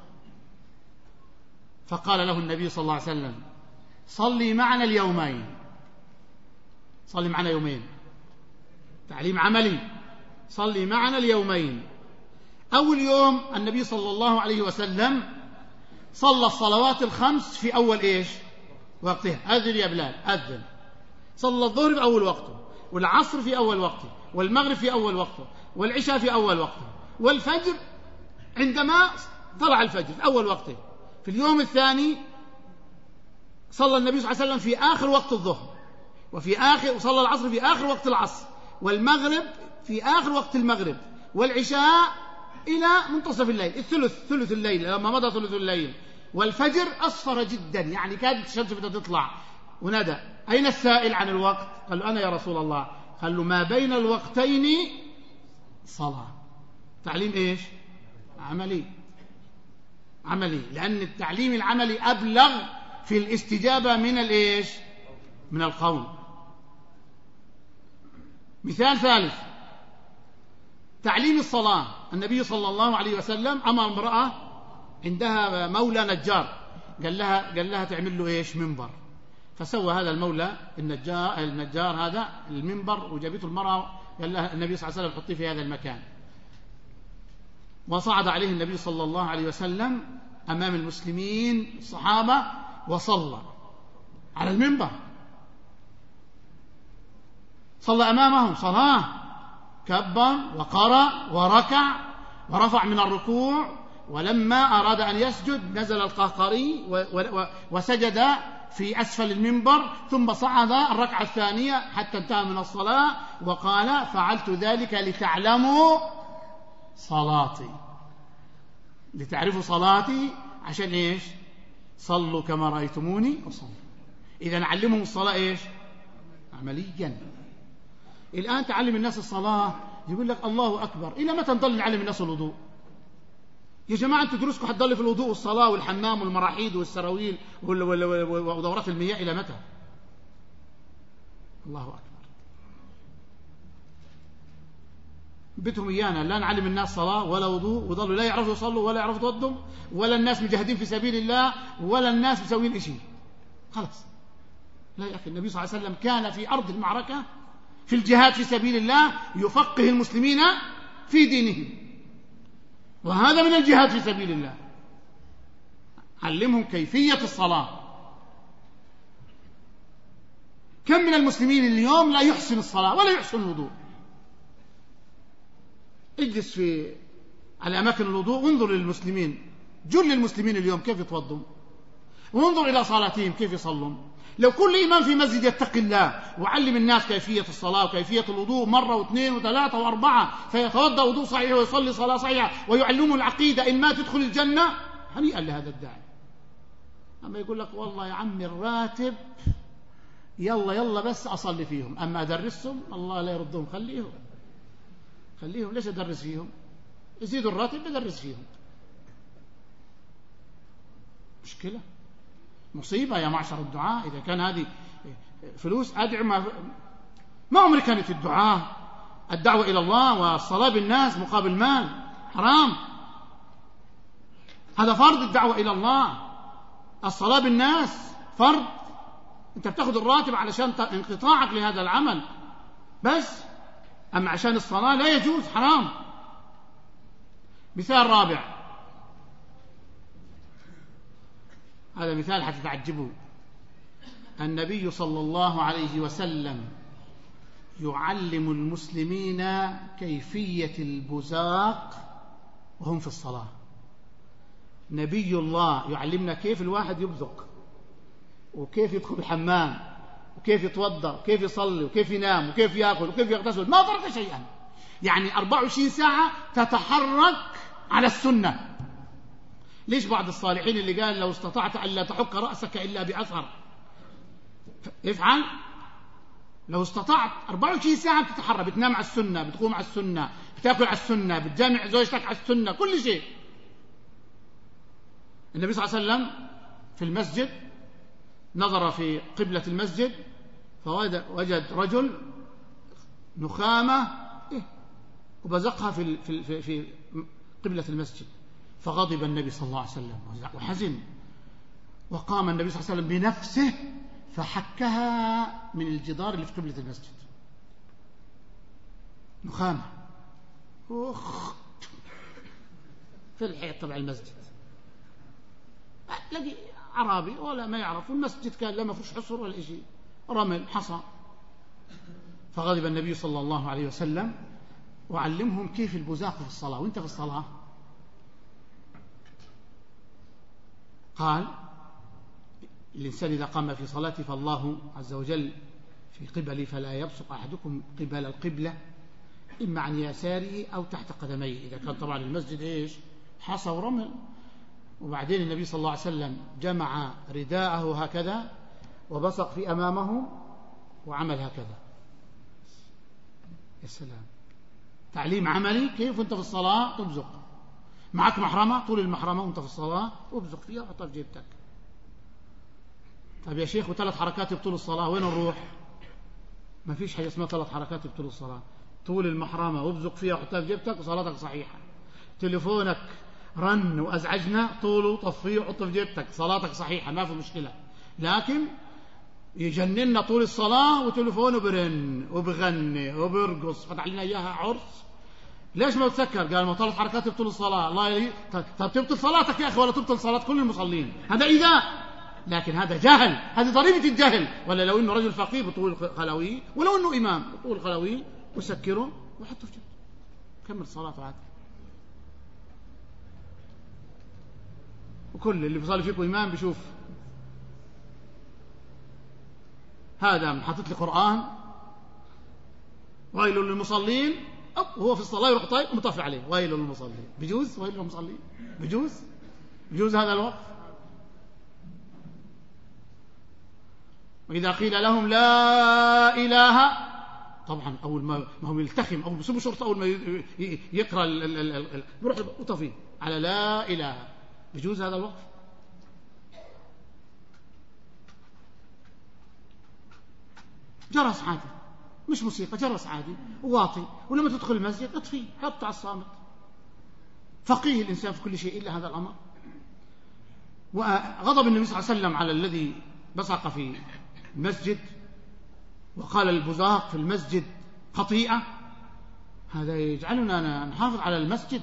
فقال له النبي صلى الله عليه وسلم صلي معنا اليومين. صلي معنا يومين، تعليم عملي. صلي معنا اليومين. أول يوم النبي صلى الله عليه وسلم صلى الصلوات الخمس في أول إيش وقتها، أذن يا بلال أذن. صلى الظهر في أول وقته، والعصر في أول وقته، والمغرب في أول وقته، والعشاء في أول وقته، والفجر عندما طلع الفجر في أول وقته. في اليوم الثاني صلى النبي صلى الله عليه وسلم في آخر وقت الظهر، وفي آخر وصلى العصر في آخر وقت العصر، والمغرب في آخر وقت المغرب، والعشاء إلى منتصف الليل، الثلث ثلث الليل لما مضى ثلث الليل، والفجر أصفر جدا يعني كانت الشمس بدها تطلع. ونادى أين السائل عن الوقت؟ قال له أنا يا رسول الله. قال له ما بين الوقتين صلاة. تعليم إيش؟ عملي عملي، لأن التعليم العملي أبلغ في الاستجابة من الإيش؟ من القول. مثال ثالث، تعليم الصلاة. النبي صلى الله عليه وسلم أمر امرأة عندها مولى نجار، قال لها قال لها تعمل له إيش؟ منبر. فسوى هذا المولى النجار النجار هذا المنبر، وجابته المرأة قال لها النبي صلى الله عليه وسلم حطيه في هذا المكان. وصعد عليه النبي صلى الله عليه وسلم أمام المسلمين الصحابة وصلى على المنبر، صلى أمامهم صلاة، كبر وقرأ وركع ورفع من الركوع، ولما أراد أن يسجد نزل القهقري وسجد في أسفل المنبر، ثم صعد الركعة الثانية حتى انتهى من الصلاة وقال فعلت ذلك لتعلموا صلاتي، لتعرفوا صلاتي، عشان إيش؟ صلوا كما رأيتموني أصلي. إذا نعلمهم الصلاة إيش؟ عمليا. الآن تعلم الناس الصلاة يقول لك الله أكبر، إلى متى نضل نعلم الناس الوضوء؟ يا جماعة أنتوا دروسكم حتضل في الوضوء والصلاة والحمام والمراحيض والسراويل ودورات المياه إلى متى؟ الله أكبر. بيتهم إيانا لا نعلم الناس صلاة ولا وضوء، وظلوا لا يعرفوا يصلوا ولا يعرفوا يتوضوا، ولا الناس مجاهدين في سبيل الله، ولا الناس مسوين شيء. خلاص. لا يا أخي، النبي صلى الله عليه وسلم كان في أرض المعركة في الجهاد في سبيل الله يفقه المسلمين في دينهم، وهذا من الجهاد في سبيل الله. علمهم كيفية الصلاة. كم من المسلمين اليوم لا يحسن الصلاة ولا يحسن الوضوء؟ اجلس في على أماكن الوضوء وانظر للمسلمين، جل المسلمين اليوم كيف يتوضون، وانظر إلى صلاتهم كيف يصلون. لو كل إمام في مسجد يتقي الله وعلم الناس كيفية الصلاة وكيفية الوضوء مرة واثنين وثلاثة وأربعة، فيتوضأ وضوء صحيح ويصلي صلاة صحيحة ويعلمه العقيدة إن ما تدخل الجنة، هنيئا لهذا الداعي. أما يقول لك والله يا عمي الراتب يلا يلا بس أصلي فيهم، أما أدرسهم الله لا يردهم، خليهم خليهم ليش أدرس فيهم؟ يزيدوا الراتب بدرس فيهم. مشكلة، مصيبة يا معشر الدعاء. إذا كان هذه فلوس أدعو، ما, ما عمري كانت الدعاء الدعوة إلى الله والصلاة بالناس مقابل مال، حرام. هذا فرض، الدعوة إلى الله، الصلاة بالناس فرض. أنت بتاخذ الراتب علشان انقطاعك لهذا العمل بس، أما عشان الصلاة لا يجوز، حرام. مثال رابع، هذا مثال حتتعجبوا. النبي صلى الله عليه وسلم يعلم المسلمين كيفية البزاق وهم في الصلاة. نبي الله يعلمنا كيف الواحد يبزق، وكيف يدخل الحمام، وكيف يتوضأ، وكيف يصلي، وكيف ينام، وكيف يأكل، وكيف يغتسل. ما ترك شيئا، يعني أربعة وعشرين ساعة تتحرك على السنة. ليش بعض الصالحين اللي قال لو استطعت ألا تحك رأسك إلا بأثر افعل؟ لو استطعت أربعة وعشرين ساعة بتتحرك، بتنام على السنة، بتقوم على السنة، بتاكل على السنة، بتجامع زوجتك على السنة، كل شيء. النبي صلى الله عليه وسلم في المسجد نظر في قبلة المسجد فوجد رجل نخامة وبزقها في في في قبلة المسجد، فغضب النبي صلى الله عليه وسلم وحزن، وقام النبي صلى الله عليه وسلم بنفسه فحكها من الجدار اللي في قبلة المسجد. نخامة أخ في الحيط تبع المسجد. لقي عربي ولا ما يعرف، والمسجد كان لا ما فيش حصر ولا شيء، رمل حصى. فغضب النبي صلى الله عليه وسلم وعلمهم كيف البزاق في الصلاة. وانت في الصلاة قال الإنسان إذا قام في صلاته فالله عز وجل في قبلي فلا يبصق أحدكم قبل القبلة إما عن يساره أو تحت قدميه، إذا كان طبعا المسجد إيش حصى ورمل. وبعدين النبي صلى الله عليه وسلم جمع رداءه هكذا وبصق في أمامه وعمل هكذا. يا سلام، تعليم عملي كيف أنت في الصلاة تبزق. معك محرمة، طول المحرمة وأنت في الصلاة وابزق فيها وحطها في جيبتك. طيب يا شيخ وثلاث حركات يبطل الصلاة، وين نروح؟ ما فيش حاجة اسمها ثلاث حركات يبطل الصلاة. طول المحرمة وابزق فيها وحطها في جيبتك وصلاتك صحيحة. تليفونك رن وأزعجنا، طوله طفيه وحطه في جيبتك، صلاتك صحيحة، ما في مشكلة. لكن يجننا طول الصلاة وتليفونه برن وبغني وبرقص، فتح لنا إياها عرس. ليش ما بتسكر؟ قال ما ثلاث حركات يبطل الصلاة. الله يلي طب تبطل صلاتك يا أخي ولا تبطل صلاة كل المصلين؟ هذا إيذاء، لكن هذا جهل، هذه ضريبة الجهل. ولا لو إنه رجل فقيه بطول خلوي، ولو إنه إمام بطول خلوي وسكره وحطه في جيبته كمل صلاته عادي. وكل اللي بيصلي فيكم إمام بيشوف هذا حاطط لي قرآن ويل للمصلين، وهو في الصلاة يروح طيب ومطفي عليه ويل للمصلين. بيجوز ويل للمصلين؟ بيجوز؟ بيجوز هذا الوقف؟ وإذا قيل لهم لا إله، طبعا أول ما هم يلتخم أول بسبب شرطة، أول ما يقرأ بيروح وطفي على لا إله. بيجوز هذا الوقف؟ جرس عادي، مش موسيقى، جرس عادي وواطي. ولما تدخل المسجد اطفي، حط على الصامت. فقيه الإنسان في كل شيء إلا هذا الأمر. وغضب النبي صلى الله عليه وسلم على الذي بصق في المسجد وقال البزاق في المسجد خطيئة. هذا يجعلنا نحافظ على المسجد،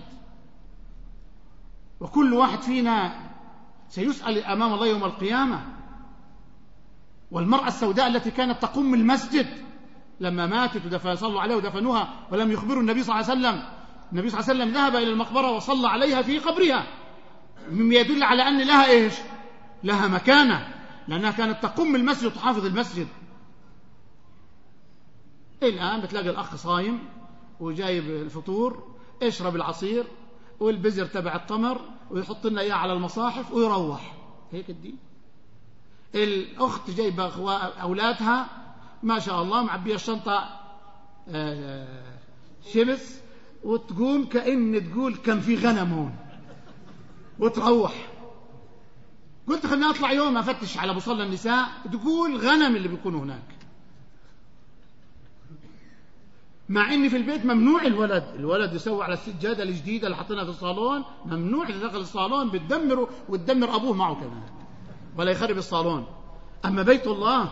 وكل واحد فينا سيسأل أمام الله يوم القيامة. والمرأة السوداء التي كانت تقوم المسجد لما ماتت ودفن صلوا عليها ودفنوها ولم يخبروا النبي صلى الله عليه وسلم، النبي صلى الله عليه وسلم ذهب إلى المقبرة وصلى عليها في قبرها، مما يدل على أن لها إيش؟ لها مكانة، لأنها كانت تقوم المسجد وتحافظ المسجد. الآن بتلاقي الأخ صايم وجايب الفطور، اشرب العصير والبزر تبع التمر ويحط لنا إياه على المصاحف ويروح. هيك الدين. الأخت جايبة أولادها ما شاء الله معبية الشنطة شمس، وتقوم كأن تقول كان في غنم هون وتروح. قلت خليني أطلع يوم أفتش على مصلى النساء، تقول غنم اللي بيكونوا هناك، مع إن في البيت ممنوع الولد الولد يسوي على السجادة الجديدة اللي حطيناها في الصالون، ممنوع إذا دخل الصالون بتدمره وتدمر أبوه معه كمان ولا يخرب الصالون. أما بيت الله،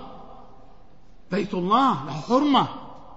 بيت الله له حرمة.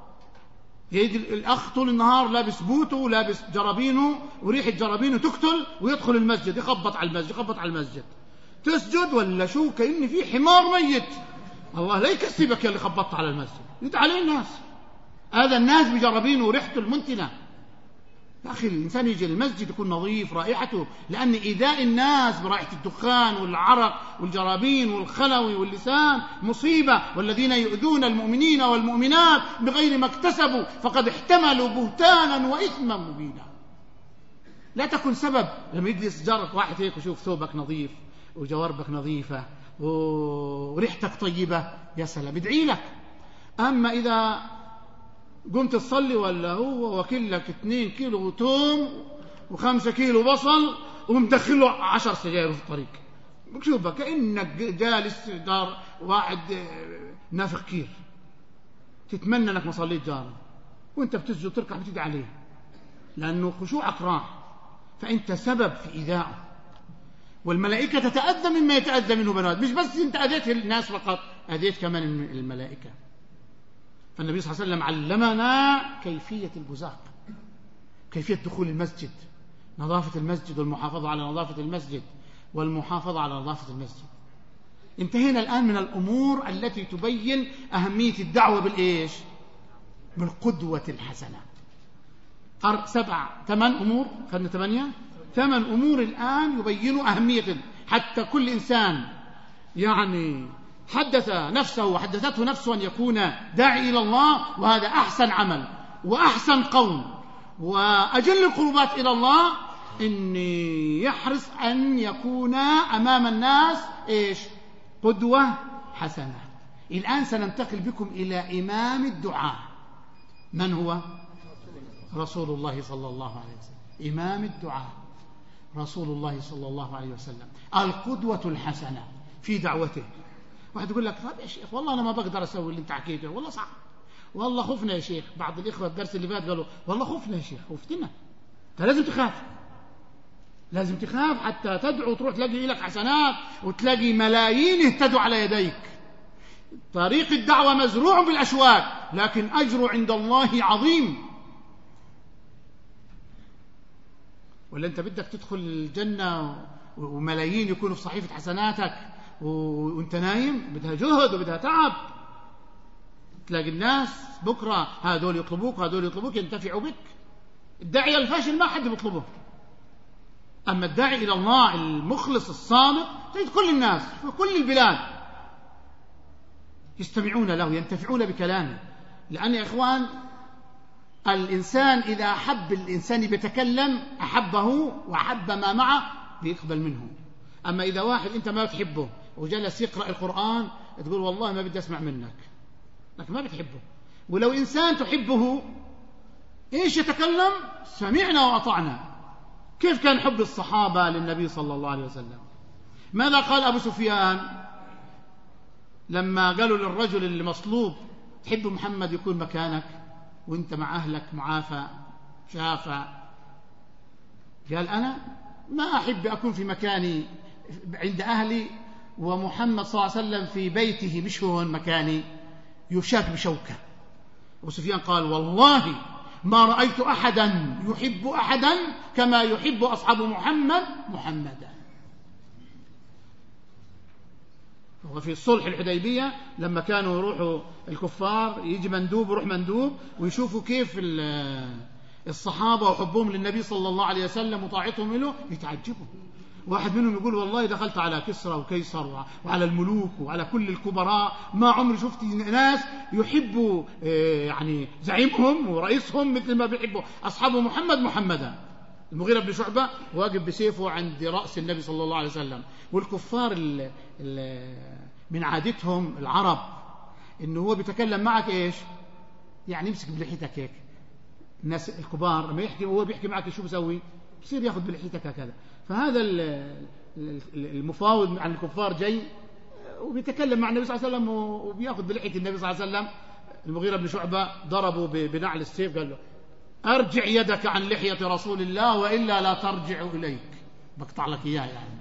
يجي الأخ طول النهار لابس بوته ولابس جرابينه وريحة جرابينه تقتل، ويدخل المسجد يخبط على المسجد يخبط على المسجد، تسجد ولا شو كأن في حمار ميت. الله لا يكسبك يا اللي خبطت على المسجد، يتعالي الناس، هذا الناس بجرابينه وريحته المنتنة. يا أخي الإنسان يجي المسجد يكون نظيف رائحته، لأن إيذاء الناس برائحة الدخان والعرق والجرابين والخلوي واللسان مصيبة. والذين يؤذون المؤمنين والمؤمنات بغير ما اكتسبوا فقد احتملوا بهتانا وإثما مبينا. لا تكن سبب لما يجلس جارك واحد هيك وشوف ثوبك نظيف وجواربك نظيفة وريحتك طيبة، يا سلام ادعي لك. أما إذا قمت تصلي ولا هو وكل لك اثنين كيلو توم وخمسة كيلو بصل ومدخل له عشر سجاير في الطريق، بكشوفك كأنك جالس دار واحد نافخ كير، تتمنى انك ما صليت جاره، وانت بتسجد تركع بتدعي عليه، لأنه خشوعك راح، فأنت سبب في إيذائه. والملائكة تتأذى مما يتأذى منه بنات، مش بس انت أذيت الناس فقط، أذيت كمان الملائكة. فالنبي صلى الله عليه وسلم علمنا كيفية البزاق، كيفية دخول المسجد، نظافة المسجد والمحافظة على نظافة المسجد والمحافظة على نظافة المسجد. انتهينا الآن من الأمور التي تبين أهمية الدعوة بالإيش؟ بالقدوة الحسنة. سبع ثمان أمور، خلنا ثمانية ثمان أمور الآن يبينوا أهمية، حتى كل إنسان يعني حدث نفسه وحدثته نفسه أن يكون داعي إلى الله، وهذا أحسن عمل وأحسن قول وأجل القربات إلى الله، إن يحرص أن يكون أمام الناس إيش؟ قدوة حسنة. الآن سننتقل بكم إلى إمام الدعاء. من هو؟ رسول الله صلى الله عليه وسلم. إمام الدعاء رسول الله صلى الله عليه وسلم، القدوة الحسنة في دعوته. واحد يقول لك طيب يا شيخ والله أنا ما بقدر أسوي اللي أنت حكيته، والله صعب، والله خفنا يا شيخ. بعض الإخوة الدرس اللي فات قالوا والله خفنا يا شيخ. خفتنا؟ أنت لازم تخاف، لازم تخاف حتى تدعو تروح تلاقي لك حسنات وتلاقي ملايين اهتدوا على يديك. طريق الدعوة مزروع بالأشواك، لكن أجر عند الله عظيم. ولا أنت بدك تدخل الجنة وملايين يكونوا في صحيفة حسناتك وانت نايم؟ بدها جهد وبدها تعب. تلاقي الناس بكرة هذول يطلبوك هذول يطلبوك ينتفعوا بك. الداعي الفاشل ما حد بيطلبه، أما الداعي إلى الله المخلص الصادق تجد كل الناس في كل البلاد يستمعون له ينتفعون بكلامه. لأن يا إخوان الإنسان إذا أحب الإنسان بيتكلم أحبه وأحب ما معه بيقبل منه. أما إذا واحد أنت ما تحبه وجلس يقرأ القرآن تقول والله ما بدي أسمع منك، لكن ما بتحبه. ولو إنسان تحبه إيش يتكلم؟ سمعنا وأطعنا. كيف كان حب الصحابة للنبي صلى الله عليه وسلم؟ ماذا قال أبو سفيان لما قالوا للرجل اللي مصلوب تحب محمد يكون مكانك وانت مع أهلك معافى شافى؟ قال أنا ما أحب أكون في مكاني عند أهلي ومحمد صلى الله عليه وسلم في بيته مش هون مكاني يشاك بشوكة. أبو سفيان قال والله ما رأيت أحدا يحب أحدا كما يحب أصحاب محمد محمدا. وفي الصلح الحديبية لما كانوا يروحوا الكفار يجي مندوب ويروح مندوب ويشوفوا كيف الصحابة وحبهم للنبي صلى الله عليه وسلم وطاعتهم له يتعجبوا. واحد منهم يقول والله دخلت على كسرى وكيسر وعلى الملوك وعلى كل الكبراء ما عمري شفت ناس يحبوا يعني زعيمهم ورئيسهم مثل ما بيحبوا أصحاب محمد محمدا. المغيرة بن شعبة واقف بسيفه عند رأس النبي صلى الله عليه وسلم، والكفار ال ال من عادتهم العرب إنه هو بيتكلم معك إيش يعني يمسك بلحيتك هيك. الناس الكبار لما يحكي وهو بيحكي معك شو بيسوي؟ بصير ياخذ بلحيتك هكذا. فهذا المفاوض عن الكفار جاي وبيتكلم مع النبي صلى الله عليه وسلم وبياخذ بلحية النبي صلى الله عليه وسلم. المغيرة بن شعبة ضربه بنعل السيف، قال له أرجع يدك عن لحية رسول الله وإلا لا ترجع إليك، بقطع لك إياه يعني.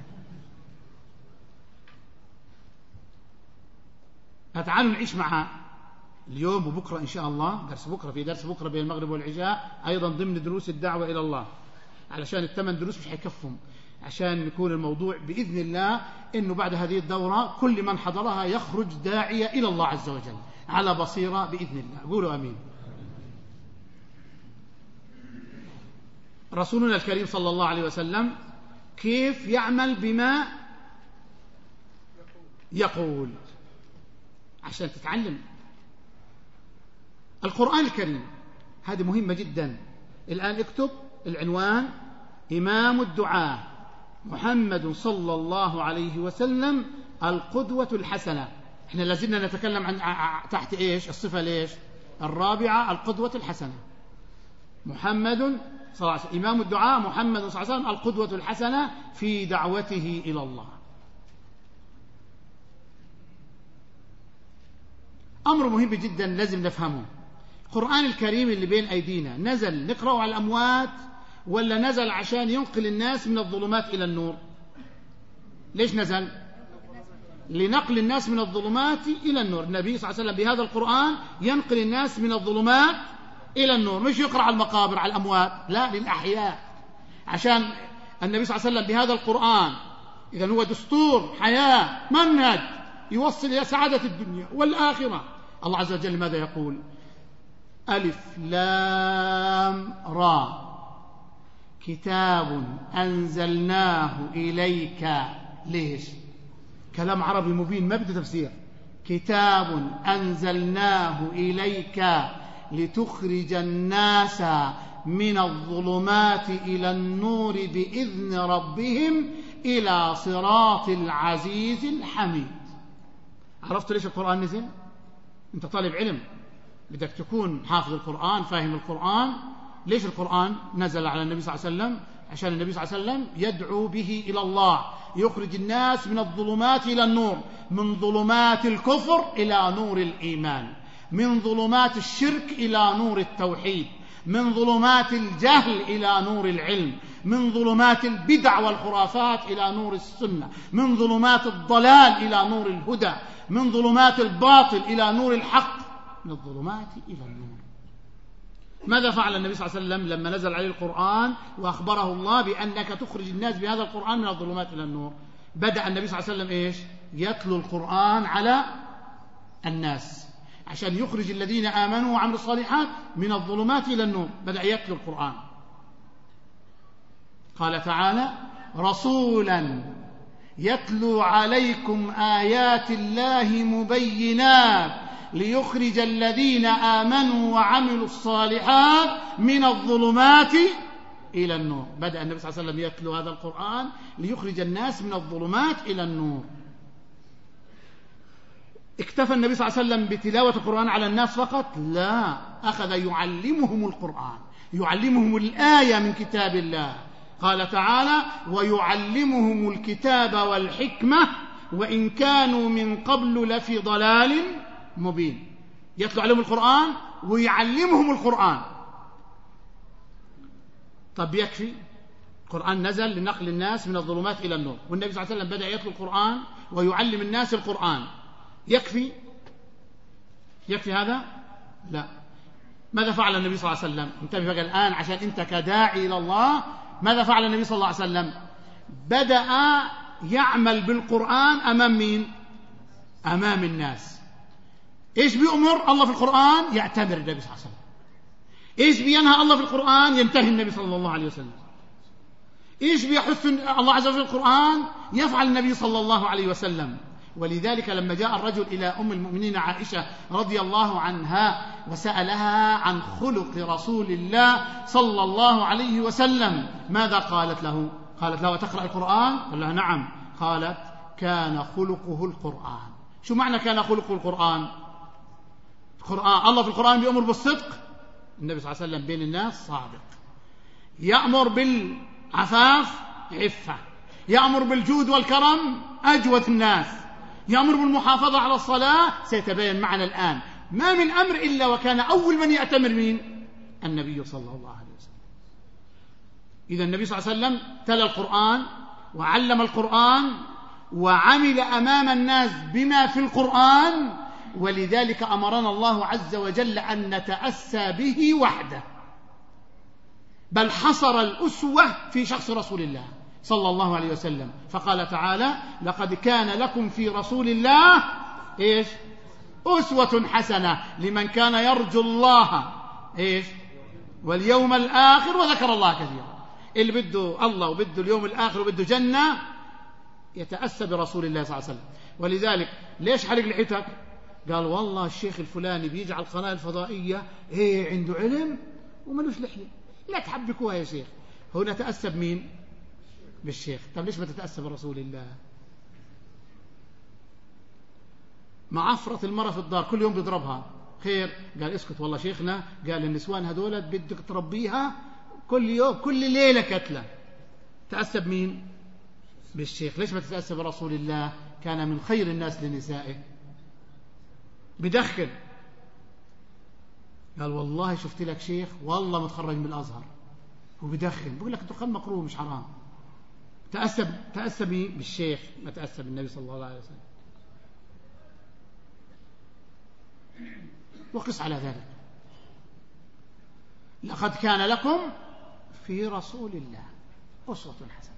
فتعالوا نعيش معها اليوم وبكرة إن شاء الله. درس بكرة، في درس بكرة بين المغرب والعشاء أيضا ضمن دروس الدعوة إلى الله، علشان الثمان دروس مش هيكفهم، عشان يكون الموضوع بإذن الله إنه بعد هذه الدورة كل من حضرها يخرج داعية إلى الله عز وجل على بصيرة بإذن الله. قولوا أمين. رسولنا الكريم صلى الله عليه وسلم كيف يعمل بما يقول عشان تتعلم القرآن الكريم. هذه مهمة جدا. الآن اكتب العنوان: إمام الدعاة محمد صلى الله عليه وسلم القدوة الحسنة. احنا لازلنا نتكلم عن تحت ايش الصفة ليش الرابعة، القدوة الحسنة. محمد صلى الله عليه وسلم إمام الدعاة محمد صلى الله عليه وسلم القدوة الحسنة في دعوته إلى الله. أمر مهم جدا لازم نفهمه. القرآن الكريم اللي بين أيدينا نزل نقرأه على الأموات ولا نزل عشان ينقل الناس من الظلمات إلى النور؟ ليش نزل؟ لنقل الناس من الظلمات إلى النور. النبي صلى الله عليه وسلم بهذا القرآن ينقل الناس من الظلمات إلى النور، مش يقرأ على المقابر على الأموات، لا، للأحياء. عشان النبي صلى الله عليه وسلم بهذا القرآن إذن هو دستور حياة، منهج يوصل إلى سعادة الدنيا والآخرة. الله عز وجل ماذا يقول؟ ألف لام را كتاب أنزلناه إليك. ليش؟ كلام عربي مبين ما بده تفسير. كتاب أنزلناه إليك لتخرج الناس من الظلمات إلى النور بإذن ربهم إلى صراط العزيز الحميد. عرفت ليش القرآن نزل؟ أنت طالب علم بدك تكون حافظ القرآن فاهم القرآن. ليش القرآن نزل على النبي صلى الله عليه وسلم؟ عشان النبي صلى الله عليه وسلم يدعو به إلى الله، يخرج الناس من الظلمات إلى النور، من ظلمات الكفر إلى نور الإيمان، من ظلمات الشرك إلى نور التوحيد، من ظلمات الجهل إلى نور العلم، من ظلمات البدع والخرافات إلى نور السنة، من ظلمات الضلال إلى نور الهدى، من ظلمات الباطل إلى نور الحق، من الظلمات إلى النور. ماذا فعل النبي صلى الله عليه وسلم لما نزل عليه القرآن وأخبره الله بأنك تخرج الناس بهذا القرآن من الظلمات إلى النور؟ بدأ النبي صلى الله عليه وسلم إيش؟ يتلو القرآن على الناس عشان يخرج الذين آمنوا وعملوا الصالحات من الظلمات إلى النور. بدأ يتلو القرآن. قال تعالى: رسولا يتلو عليكم آيات الله مبينات ليخرج الذين آمنوا وعملوا الصالحات من الظلمات إلى النور. بدأ النبي صلى الله عليه وسلم يتلو هذا القرآن ليخرج الناس من الظلمات إلى النور. اكتفى النبي صلى الله عليه وسلم بتلاوة القرآن على الناس فقط؟ لا، أخذ يعلمهم القرآن، يعلمهم الآية من كتاب الله. قال تعالى: ويعلمهم الكتاب والحكمة وإن كانوا من قبل لفي ضلال مبين. يتلو عليهم القرآن ويعلمهم القرآن. طب يكفي؟ القرآن نزل لنقل الناس من الظلمات إلى النور، والنبي صلى الله عليه وسلم بدأ يتلو القرآن ويعلم الناس القرآن. يكفي؟ يكفي هذا؟ لا. ماذا فعل النبي صلى الله عليه وسلم؟ انتبه بقى الآن عشان أنت كداعي إلى الله. ماذا فعل النبي صلى الله عليه وسلم؟ بدأ يعمل بالقرآن أمام مين؟ أمام الناس. إيش بيأمر الله في القرآن؟ يعتبر النبي صلى الله عليه وسلم. إيش بينهى الله في القرآن؟ ينتهي النبي صلى الله عليه وسلم. إيش بيحث الله عز وجل في القرآن؟ يفعل النبي صلى الله عليه وسلم. ولذلك لما جاء الرجل إلى أم المؤمنين عائشة رضي الله عنها وسألها عن خلق رسول الله صلى الله عليه وسلم، ماذا قالت له؟ قالت له: وتقرأ القرآن؟ قال لها: نعم. قالت: كان خلقه القرآن. شو معنى كان خلقه القرآن؟ القرآن الله في القرآن بيأمر بالصدق، النبي صلى الله عليه وسلم بين الناس صادق. يأمر بالعفاف، عفة. يأمر بالجود والكرم أجود الناس، يأمر بالمحافظة على الصلاة، سيتبين معنا الآن ما من أمر إلا وكان أول من يأتمر مين؟ النبي صلى الله عليه وسلم. إذا النبي صلى الله عليه وسلم تلا القرآن وعلم القرآن وعمل أمام الناس بما في القرآن، ولذلك أمرنا الله عز وجل أن نتأسى به وحده، بل حصر الأسوة في شخص رسول الله صلى الله عليه وسلم، فقال تعالى: لقد كان لكم في رسول الله إيش؟ أسوة حسنة لمن كان يرجو الله إيش؟ واليوم الآخر وذكر الله كثيرا. اللي بده الله وبده اليوم الآخر وبده جنة يتأسى برسول الله صلى الله عليه وسلم. ولذلك ليش حلق لحيتك؟ قال والله الشيخ الفلاني بيجعل القناة الفضائية ايه عنده علم وملوش لحية. لا تحبكوها يا شيخ. هنا تأسى بمين؟ بالشيخ. طب ليش ما تتأسى برسول الله؟ مع عفرة المرأة في الدار كل يوم بيضربها، خير؟ قال اسكت والله شيخنا قال النسوان هذول بدك تربيها كل يوم كل ليلة كتلة. تأسى بمين؟ بالشيخ. ليش ما تتأسى برسول الله؟ كان من خير الناس لنسائه. بدخن، قال والله شفت لك شيخ والله متخرج من الأزهر وبدخن، بقول لك الدخان مكروه مش حرام. تأسى تأسى بالشيخ، ما تأسى بالنبي صلى الله عليه وسلم. وقس على ذلك: لقد كان لكم في رسول الله أسوة حسنة.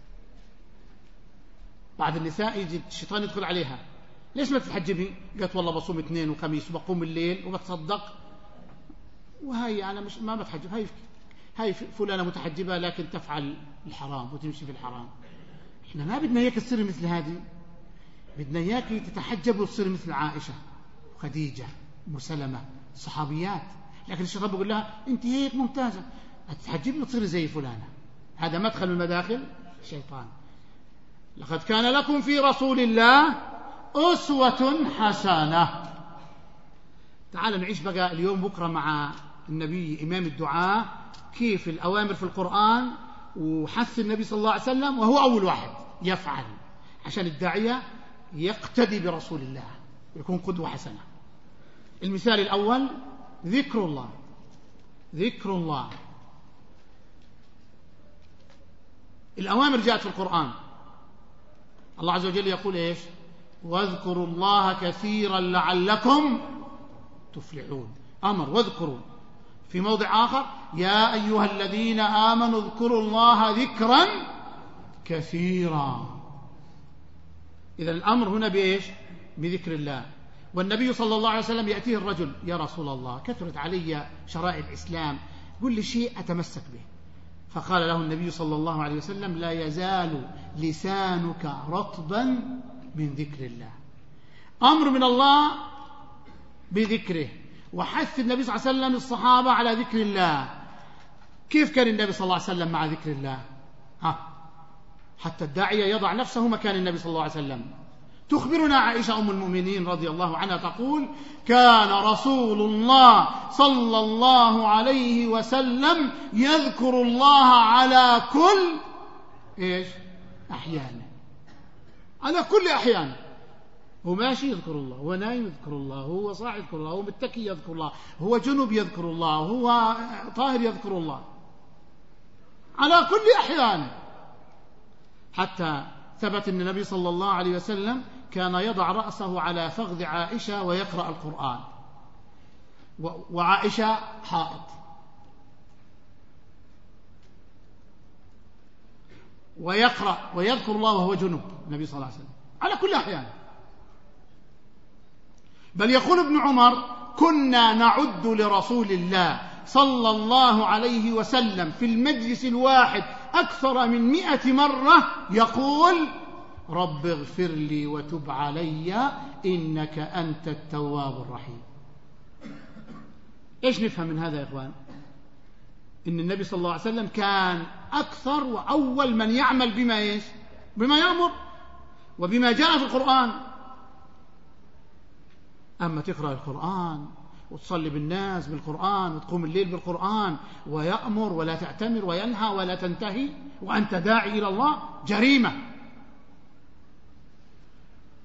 بعض النساء يجي الشيطان يدخل عليها: ليش ما تتحجبي؟ قالت والله بصوم اثنين وخميس وبقوم الليل وبتصدق، وهي أنا مش ما بتحجب، هاي هاي فلانة متحجبة لكن تفعل الحرام وتمشي في الحرام. احنا ما بدنا اياك تصير مثل هذه، بدنا اياك تتحجب وتصير مثل عائشة وخديجة وسلمة صحابيات. لكن الشيطان بيقول لها انت هيك ممتازة، تتحجبي وتصيري زي فلانة. هذا مدخل من مداخل الشيطان. لقد كان لكم في رسول الله أسوة حسنة. تعال نعيش بقى اليوم بكرة مع النبي إمام الدعاء، كيف الأوامر في القرآن وحث النبي صلى الله عليه وسلم، وهو أول واحد يفعل عشان الداعية يقتدي برسول الله ويكون قدوة حسنة. المثال الأول ذكر الله. ذكر الله، الأوامر جاءت في القرآن. الله عز وجل يقول إيش؟ واذكروا الله كثيرا لعلكم تفلحون. أمر واذكروا. في موضع آخر يا أيها الذين آمنوا اذكروا الله ذكرا كثيرا. إذا الأمر هنا بإيش؟ بذكر الله. والنبي صلى الله عليه وسلم يأتيه الرجل: يا رسول الله كثرت علي شرائع الإسلام، قل لي شيء أتمسك به. فقال له النبي صلى الله عليه وسلم: لا يزال لسانك رطبا من ذكر الله. أمر من الله بذكره، وحث النبي صلى الله عليه وسلم الصحابة على ذكر الله. كيف كان النبي صلى الله عليه وسلم مع ذكر الله؟ ها حتى الداعية يضع نفسه مكان النبي صلى الله عليه وسلم. تخبرنا عائشة أم المؤمنين رضي الله عنها تقول: كان رسول الله صلى الله عليه وسلم يذكر الله على كل إيش؟ أحيانه. على كل أحيانه. هو ماشي يذكر الله، هو نايم يذكر الله، هو صاعد يذكر الله، هو متكي يذكر الله، هو جنوب يذكر الله، هو طاهر يذكر الله، على كل أحيانه. حتى ثبت أن النبي صلى الله عليه وسلم كان يضع رأسه على فخذ عائشة ويقرأ القرآن، وعائشة حائض، ويقرأ ويذكر الله وهو جنوب النبي صلى الله عليه وسلم على كل أحيان. بل يقول ابن عمر: كنا نعد لرسول الله صلى الله عليه وسلم في المجلس الواحد أكثر من مئة مرة يقول: رب اغفر لي وتب علي إنك أنت التواب الرحيم. إيش نفهم من هذا يا إخوان؟ إن النبي صلى الله عليه وسلم كان أكثر وأول من يعمل بما إيش؟ بما يأمر وبما جاء في القرآن. أما تقرأ القرآن وتصلي بالناس بالقرآن وتقوم الليل بالقرآن ويأمر ولا تعتمر وينهى ولا تنتهي وأنت داعي إلى الله، جريمة.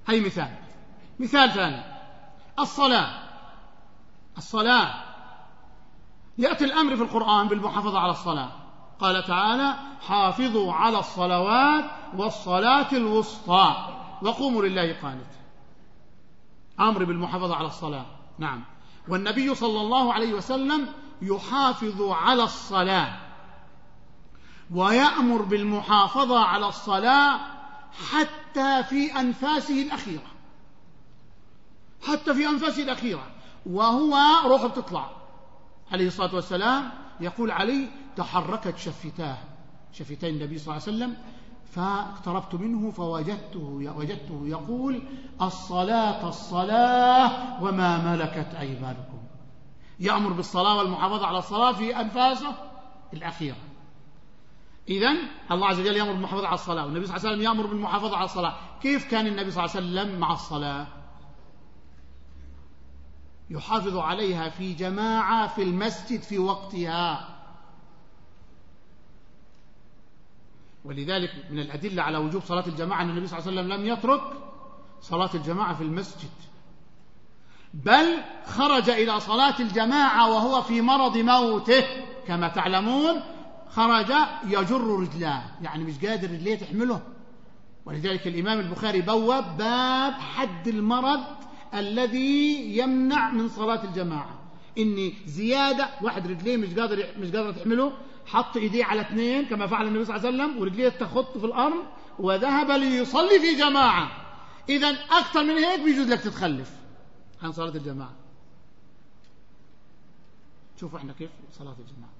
هي مثال. مثال ثاني، الصلاة. الصلاة يأتي الأمر في القرآن بالمحافظة على الصلاة. قال تعالى: حافظوا على الصلوات والصلاة الوسطى وقوموا لله قانتا. أمر بالمحافظة على الصلاة، نعم. والنبي صلى الله عليه وسلم يحافظ على الصلاة ويأمر بالمحافظة على الصلاة حتى في أنفاسه الأخيرة، حتى في أنفاسه الأخيرة وهو روحه بتطلع عليه الصلاة والسلام. يقول علي: تحركت شفتاه، شفتي النبي صلى الله عليه وسلم، فاقتربت منه فوجدته وجدته يقول: الصلاة الصلاة وما ملكت أيمانكم. يأمر بالصلاة والمحافظة على الصلاة في أنفاسه الأخيرة. إذن الله عز وجل يأمر بالمحافظة على الصلاة، والنبي صلى الله عليه وسلم يأمر بالمحافظة على الصلاة. كيف كان النبي صلى الله عليه وسلم مع الصلاة؟ يحافظ عليها في جماعة في المسجد في وقتها. ولذلك من الأدلة على وجوب صلاة الجماعة أن النبي صلى الله عليه وسلم لم يترك صلاة الجماعة في المسجد، بل خرج إلى صلاة الجماعة وهو في مرض موته كما تعلمون. خرج يجر رجلاه، يعني مش قادر رجليه تحمله. ولذلك الإمام البخاري بواب باب حد المرض الذي يمنع من صلاة الجماعة. إني زيادة واحد رجليه مش قادر مش قادر تحمله، حط إيديه على اثنين كما فعل النبي صلى الله عليه وسلم ورجليه تخط في الأرض وذهب ليصلي في جماعة. إذن أكثر من هيك بيجوز لك تتخلف عن صلاة الجماعة. شوفوا إحنا كيف صلاة الجماعة.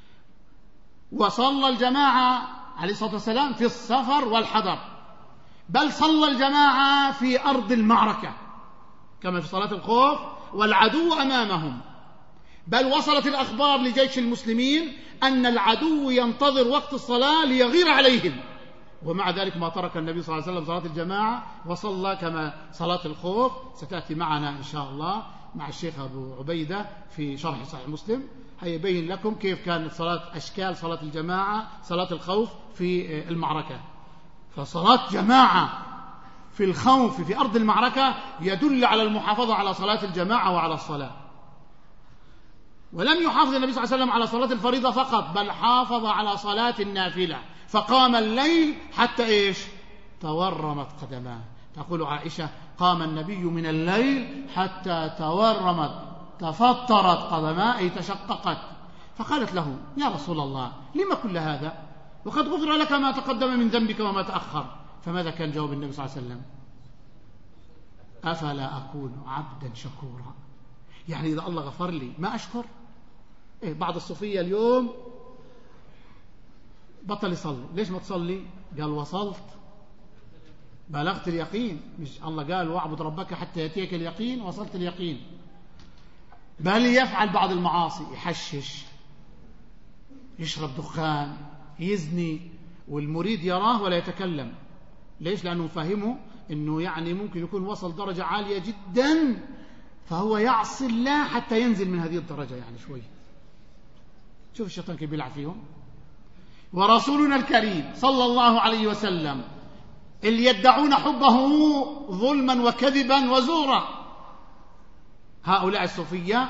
وصلى الجماعة عليه الصلاة والسلام في السفر والحضر، بل صلى الجماعة في أرض المعركة كما في صلاة الخوف والعدو أمامهم. بل وصلت الأخبار لجيش المسلمين أن العدو ينتظر وقت الصلاة ليغير عليهم، ومع ذلك ما ترك النبي صلى الله عليه وسلم صلاة الجماعة وصلى كما صلاة الخوف. ستأتي معنا إن شاء الله مع الشيخ أبو عبيدة في شرح صحيح مسلم، هيبين لكم كيف كانت صلاة أشكال صلاة الجماعة صلاة الخوف في المعركة. فصلاة جماعة في الخوف في أرض المعركة يدل على المحافظة على صلاة الجماعة وعلى الصلاة. ولم يحافظ النبي صلى الله عليه وسلم على صلاة الفريضة فقط، بل حافظ على صلاة النافلة، فقام الليل حتى إيش؟ تورمت قدماه. تقول عائشة: قام النبي من الليل حتى تورمت تفطرت قدماه، أي تشققت. فقالت له: يا رسول الله، لما كل هذا وقد غفر لك ما تقدم من ذنبك وما تأخر؟ فماذا كان جواب النبي صلى الله عليه وسلم؟ أفلا أكون عبدا شكورا؟ يعني إذا الله غفر لي ما أشكر؟ إيه، بعض الصوفية اليوم بطل يصلي. ليش ما تصلي؟ قال: وصلت، بلغت اليقين. مش الله قال: واعبد ربك حتى يأتيك اليقين؟ وصلت اليقين. بل يفعل بعض المعاصي، يحشش، يشرب دخان، يزني، والمريد يراه ولا يتكلم. ليش؟ لأنه فهمه أنه يعني ممكن يكون وصل درجة عالية جدا، فهو يعصي الله حتى ينزل من هذه الدرجة يعني شوي. شوف الشيطان كيف بيلعب فيهم. ورسولنا الكريم صلى الله عليه وسلم اللي يدعون حبه ظلما وكذبا وزورا، هؤلاء الصوفية،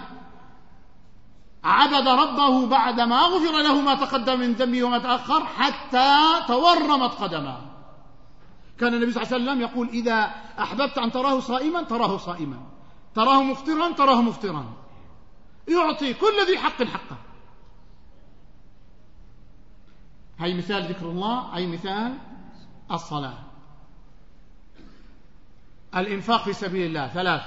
عبد ربه بعدما غفر له ما تقدم من ذنبه وما تأخر حتى تورمت قدماه. كان النبي صلى الله عليه وسلم يقول: إذا أحببت أن تراه صائما تراه صائما، تراه مفطرا تراه مفطرا، يعطي كل ذي حق حقه. هاي مثال ذكر الله، هاي مثال الصلاة. الإنفاق في سبيل الله ثلاث.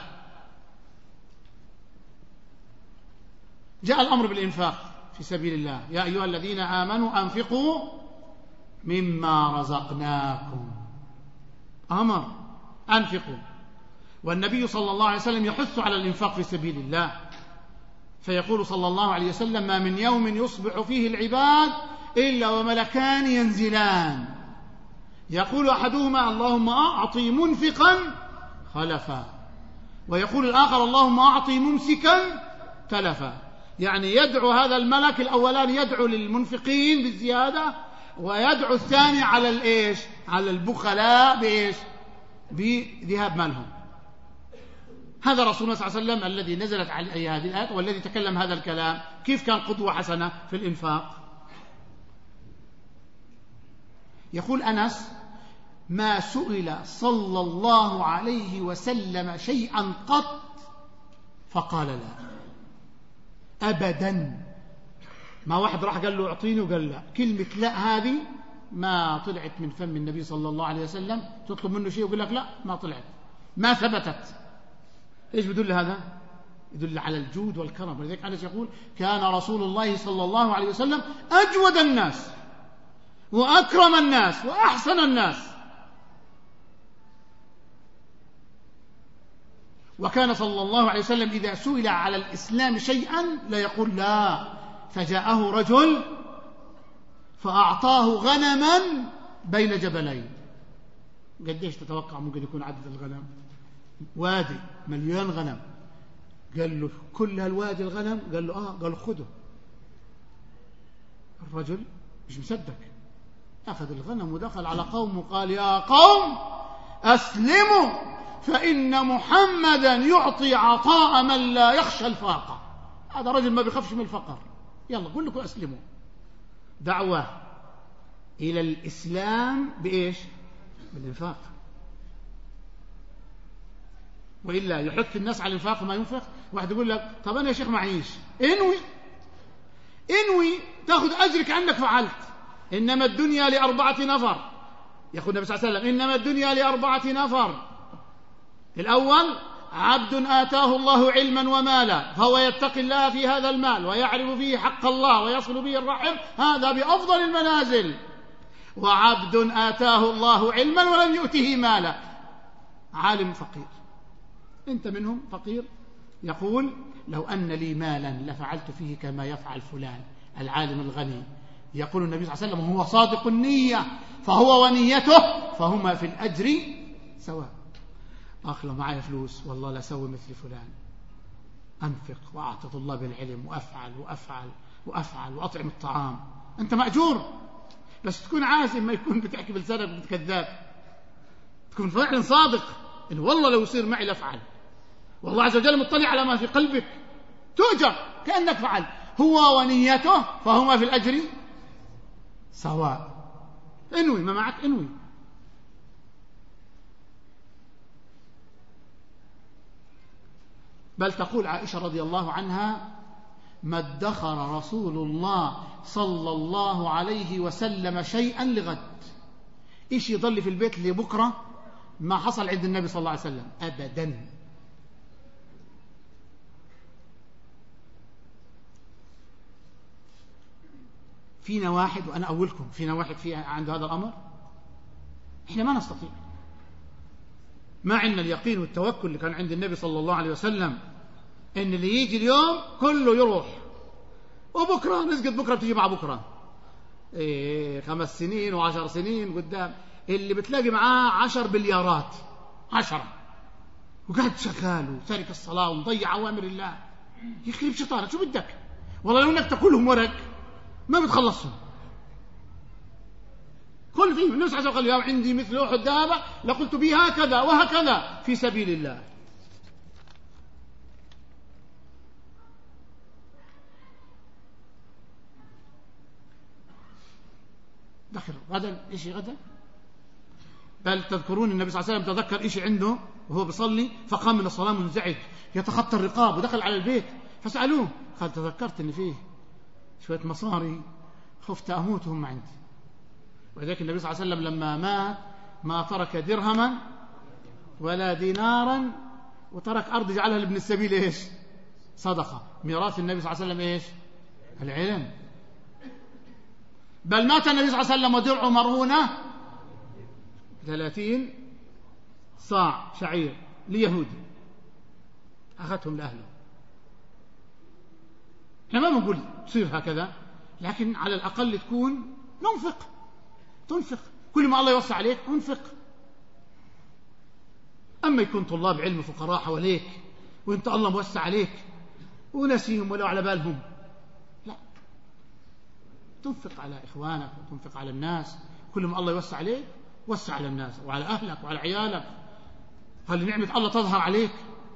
جاء الأمر بالإنفاق في سبيل الله: يا أيها الذين آمنوا أنفقوا مما رزقناكم. أمر أنفقوا. والنبي صلى الله عليه وسلم يحث على الإنفاق في سبيل الله، فيقول صلى الله عليه وسلم: ما من يوم يصبح فيه العباد إلا وملكان ينزلان، يقول أحدهما: اللهم أعطي منفقا خلفا، ويقول الآخر: اللهم أعطي ممسكا تلفا. يعني يدعو هذا الملك الأولان يدعو للمنفقين بالزيادة، ويدعو الثاني على الإيش؟ على البخلاء بإيش؟ بذهاب مالهم. هذا رسول الله صلى الله عليه وسلم الذي نزلت عليه هذه الآيات والذي تكلم هذا الكلام. كيف كان قدوة حسنة في الإنفاق؟ يقول أنس: ما سئل صلى الله عليه وسلم شيئا قط فقال لا، أبدا. ما واحد راح قال له اعطيني وقال لا. كلمة لا هذه ما طلعت من فم النبي صلى الله عليه وسلم. تطلب منه شيء ويقول لك لا، ما طلعت، ما ثبتت. ايش بدل هذا؟ يدل على الجود والكرم. ولذلك أنس يقول: كان رسول الله صلى الله عليه وسلم أجود الناس وأكرم الناس وأحسن الناس. وكان صلى الله عليه وسلم إذا سئل على الإسلام شيئا لا يقول لا. فجاءه رجل فأعطاه غنما بين جبلين. قديش تتوقع ممكن يكون عدد الغنم؟ وادي مليون غنم. قال له: كل هالوادي الغنم؟ قال له: آه. قال: خذه. الرجل مش مصدق، أخذ الغنم ودخل على قوم وقال: يا قوم أسلموا فإن محمدا يعطي عطاء من لا يخشى الفاقة. هذا رجل ما بيخافش من الفقر. يلا قل لكم أسلموا. دعوة إلى الإسلام بإيش؟ بالإنفاق. وإلا يحث الناس على الإنفاق ما ينفق. واحد يقول لك: طب أنا يا شيخ معيش. انوي انوي تأخذ أجرك عنك فعلت. إنما الدنيا لأربعة نفر. يقول النبي صلى الله عليه وسلم: إنما الدنيا لأربعة نفر. الأول: عبد آتاه الله علما ومالا فهو يتقي الله في هذا المال ويعرف فيه حق الله ويصل به الرحم، هذا بأفضل المنازل. وعبد آتاه الله علما ولم يؤته مالا، عالم فقير، أنت منهم فقير، يقول: لو أن لي مالا لفعلت فيه كما يفعل فلان العالم الغني. يقول النبي صلى الله عليه وسلم: هو صادق النية فهو ونيته فهما في الأجر سواء. أخ لو معي فلوس والله لا أسوي مثل فلان، أنفق وأعطي طلاب العلم وأفعل وأفعل وأفعل وأطعم الطعام، أنت مأجور. بس تكون عازم، ما يكون بتحكي بلسانك وبتكذاب، تكون فعلا صادق إن والله لو يصير معي لأفعل، والله عز وجل مطلع على ما في قلبك، تؤجر كأنك فعل. هو ونيته فهما في الأجر سواء. انوي ما معك، انوي. بل تقول عائشة رضي الله عنها: ما ادخر رسول الله صلى الله عليه وسلم شيئا لغد. إيش يضل في البيت لبكرة ما حصل عند النبي صلى الله عليه وسلم أبدا. فينا واحد، وأنا أولكم، فينا واحد فيها عنده هذا الأمر. إحنا ما نستطيع، ما عندنا اليقين والتوكل اللي كان عند النبي صلى الله عليه وسلم، إن اللي يجي اليوم كله يروح، وبكرة نسقط، بكرة بتيجي مع بكرة. إيه، خمس سنين وعشر سنين قدام اللي بتلاقي معاه عشر بليارات، عشرة، وقاعد شغال وتارك الصلاة ومضيع أوامر الله، يخرب شيطانك. شو بدك؟ والله لو إنك تأكلهم ورق ما بتخلصهم. كل فيهم النبي صلى الله عليه وسلم قال: عندي مثل أحد ذهب لقلت به هكذا وهكذا في سبيل الله. دخل غدا إيش غدا؟ بل تذكرون النبي صلى الله عليه وسلم تذكر إيش عنده وهو بيصلي، فقام من الصلاة منزعج يتخطى الرقاب، ودخل على البيت فسألوه قال: تذكرت إن فيه شوية مصاري خفت أموتهم عندي. ولذلك النبي صلى الله عليه وسلم لما مات ما ترك درهما ولا دينارا، وترك أرض جعلها لابن السبيل إيش؟ صدقة. ميراث النبي صلى الله عليه وسلم إيش؟ العلم. بل مات النبي صلى الله عليه وسلم ودرعه مرهونة ثلاثين صاع شعير ليهودي أخذتهم لأهله. احنا ما بنقول تصير هكذا، لكن على الأقل تكون ننفق، تنفق كل ما الله يوسع عليك انفق. أما يكون طلاب علم فقراء حواليك وانت الله موسع عليك ونسيهم ولو على بالهم، لا، تنفق على إخوانك وتنفق على الناس. كل ما الله يوسع عليك وسع على الناس وعلى أهلك وعلى عيالك. خلي نعمة الله تظهر عليك.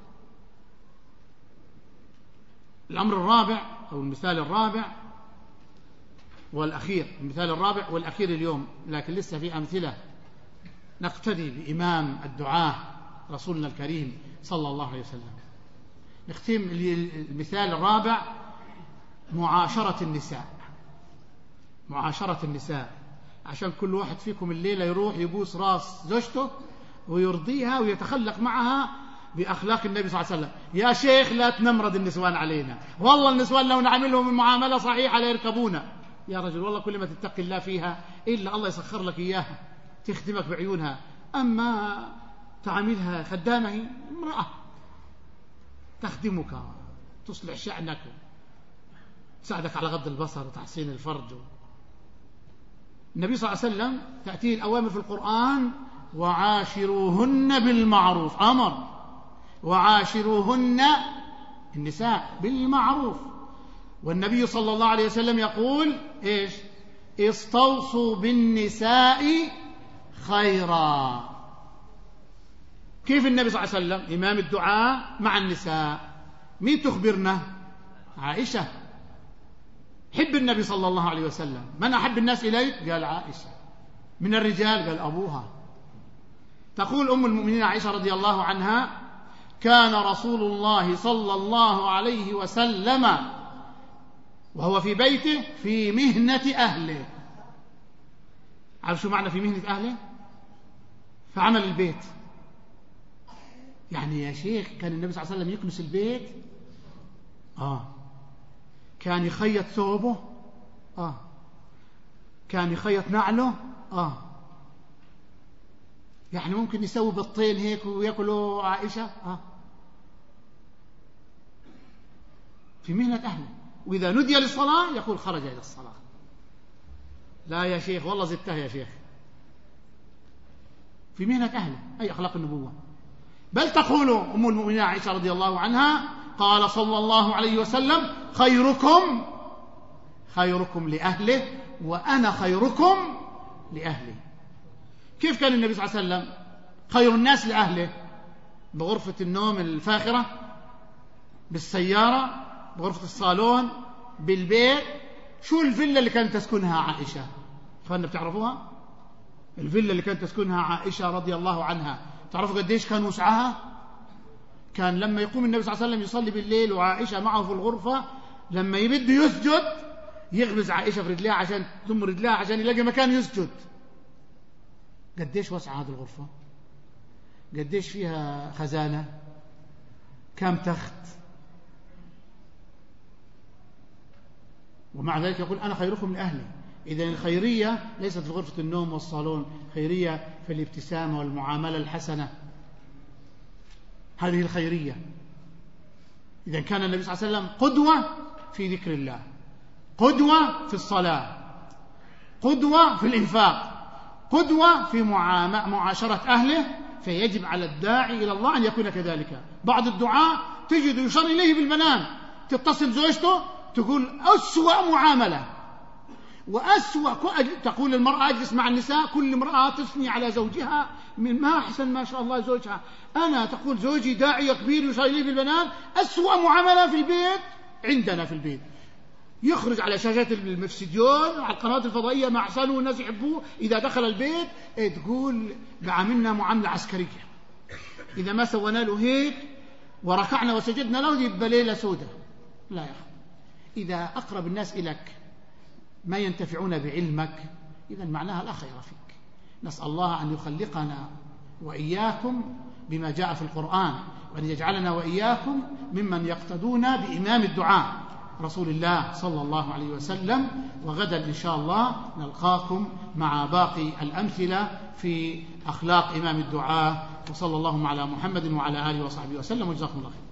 الأمر الرابع أو المثال الرابع والأخير، المثال الرابع والأخير اليوم، لكن لسه في أمثلة. نقتدي بإمام الدعاة رسولنا الكريم صلى الله عليه وسلم. نختم المثال الرابع، معاشرة النساء. معاشرة النساء، عشان كل واحد فيكم الليلة يروح يبوس راس زوجته ويرضيها ويتخلق معها بأخلاق النبي صلى الله عليه وسلم. يا شيخ لا تنمرض النسوان علينا، والله النسوان لو نعملهم المعاملة صحيحة لا يركبونا. يا رجل والله كل ما تتقي الله فيها إلا الله يسخر لك إياها تخدمك بعيونها. أما تعاملها خدامة، هي امرأة تخدمك تصلح شأنك تساعدك على غض البصر وتحسين الفرج. النبي صلى الله عليه وسلم تأتيه الأوامر في القرآن: وعاشروهن بالمعروف. أمر وعاشروهن النساء بالمعروف. والنبي صلى الله عليه وسلم يقول إيش؟ استوصوا بالنساء خيرا. كيف النبي صلى الله عليه وسلم إمام الدعاء مع النساء؟ مين تخبرنا؟ عائشة. حب النبي صلى الله عليه وسلم. من أحب الناس إليك؟ قال عائشة. من الرجال؟ قال أبوها. تقول أم المؤمنين عائشة رضي الله عنها: كان رسول الله صلى الله عليه وسلم وهو في بيته في مهنة أهله. عارف شو معنى في مهنة أهله؟ في عمل البيت. يعني يا شيخ كان النبي صلى الله عليه وسلم يكنس البيت؟ آه. كان يخيط ثوبه؟ آه. كان يخيط نعله؟ آه. يعني ممكن يسوي بطين هيك ويأكلوا عائشة؟ آه. في مهنة أهله. وإذا نودي للصلاة يقول خرج إلى الصلاة. لا يا شيخ والله زدتها يا شيخ. في مهنة أهله. أي أخلاق النبوة. بل تقول أم المؤمنين عائشة رضي الله عنها: قال صلى الله عليه وسلم: خيركم خيركم لأهله وأنا خيركم لأهلي. كيف كان النبي صلى الله عليه وسلم خير الناس لأهله؟ بغرفة النوم الفاخرة، بالسيارة، بغرفة الصالون، بالبيت. شو الفيلا اللي كانت تسكنها عائشة؟ فأنا بتعرفوها؟ الفيلا اللي كانت تسكنها عائشة رضي الله عنها، تعرفوا قديش كان وسعها؟ كان لما يقوم النبي صلى الله عليه وسلم يصلي بالليل وعائشة معه في الغرفة، لما يبده يسجد يغمز عائشة في رجلها عشان تم رجلها عشان يلاقي مكان يسجد. قديش وسع هذه الغرفة؟ قديش فيها خزانة؟ كم تخت؟ ومع ذلك يقول أنا خيركم لأهلي. إذن الخيرية ليست في غرفة النوم والصالون، خيرية في الابتسامة والمعاملة الحسنة. هذه الخيرية. إذن كان النبي صلى الله عليه وسلم قدوة في ذكر الله، قدوة في الصلاة، قدوة في الإنفاق، قدوة في معاشرة أهله. فيجب على الداعي إلى الله أن يكون كذلك. بعض الدعاء تجد يشار إليه بالمنام، تتصل زوجته تقول أسوأ معاملة وأسوأ. تقول المرأة أجلس مع النساء، كل امرأة تثني على زوجها من ما أحسن ما شاء الله زوجها. أنا تقول زوجي داعية كبير يشار إليه بالمنام، أسوأ معاملة في البيت عندنا في البيت. يخرج على شاشات المفسديون وعلى القنوات الفضائية مع أحسانه والناس يحبوه. إذا دخل البيت تقول بعملنا معاملة عسكرية، إذا ما سوينا له هيك وركعنا وسجدنا له يبقى ليلة سودة. لا يا أخي، إذا أقرب الناس إليك ما ينتفعون بعلمك إذا معناها لا خير فيك. نسأل الله أن يخلقنا وإياكم بما جاء في القرآن، وأن يجعلنا وإياكم ممن يقتدون بإمام الدعاء رسول الله صلى الله عليه وسلم. وغدا إن شاء الله نلقاكم مع باقي الأمثلة في أخلاق إمام الدعاء. وصلى الله على محمد وعلى آله وصحبه وسلم، وجزاكم الله خير.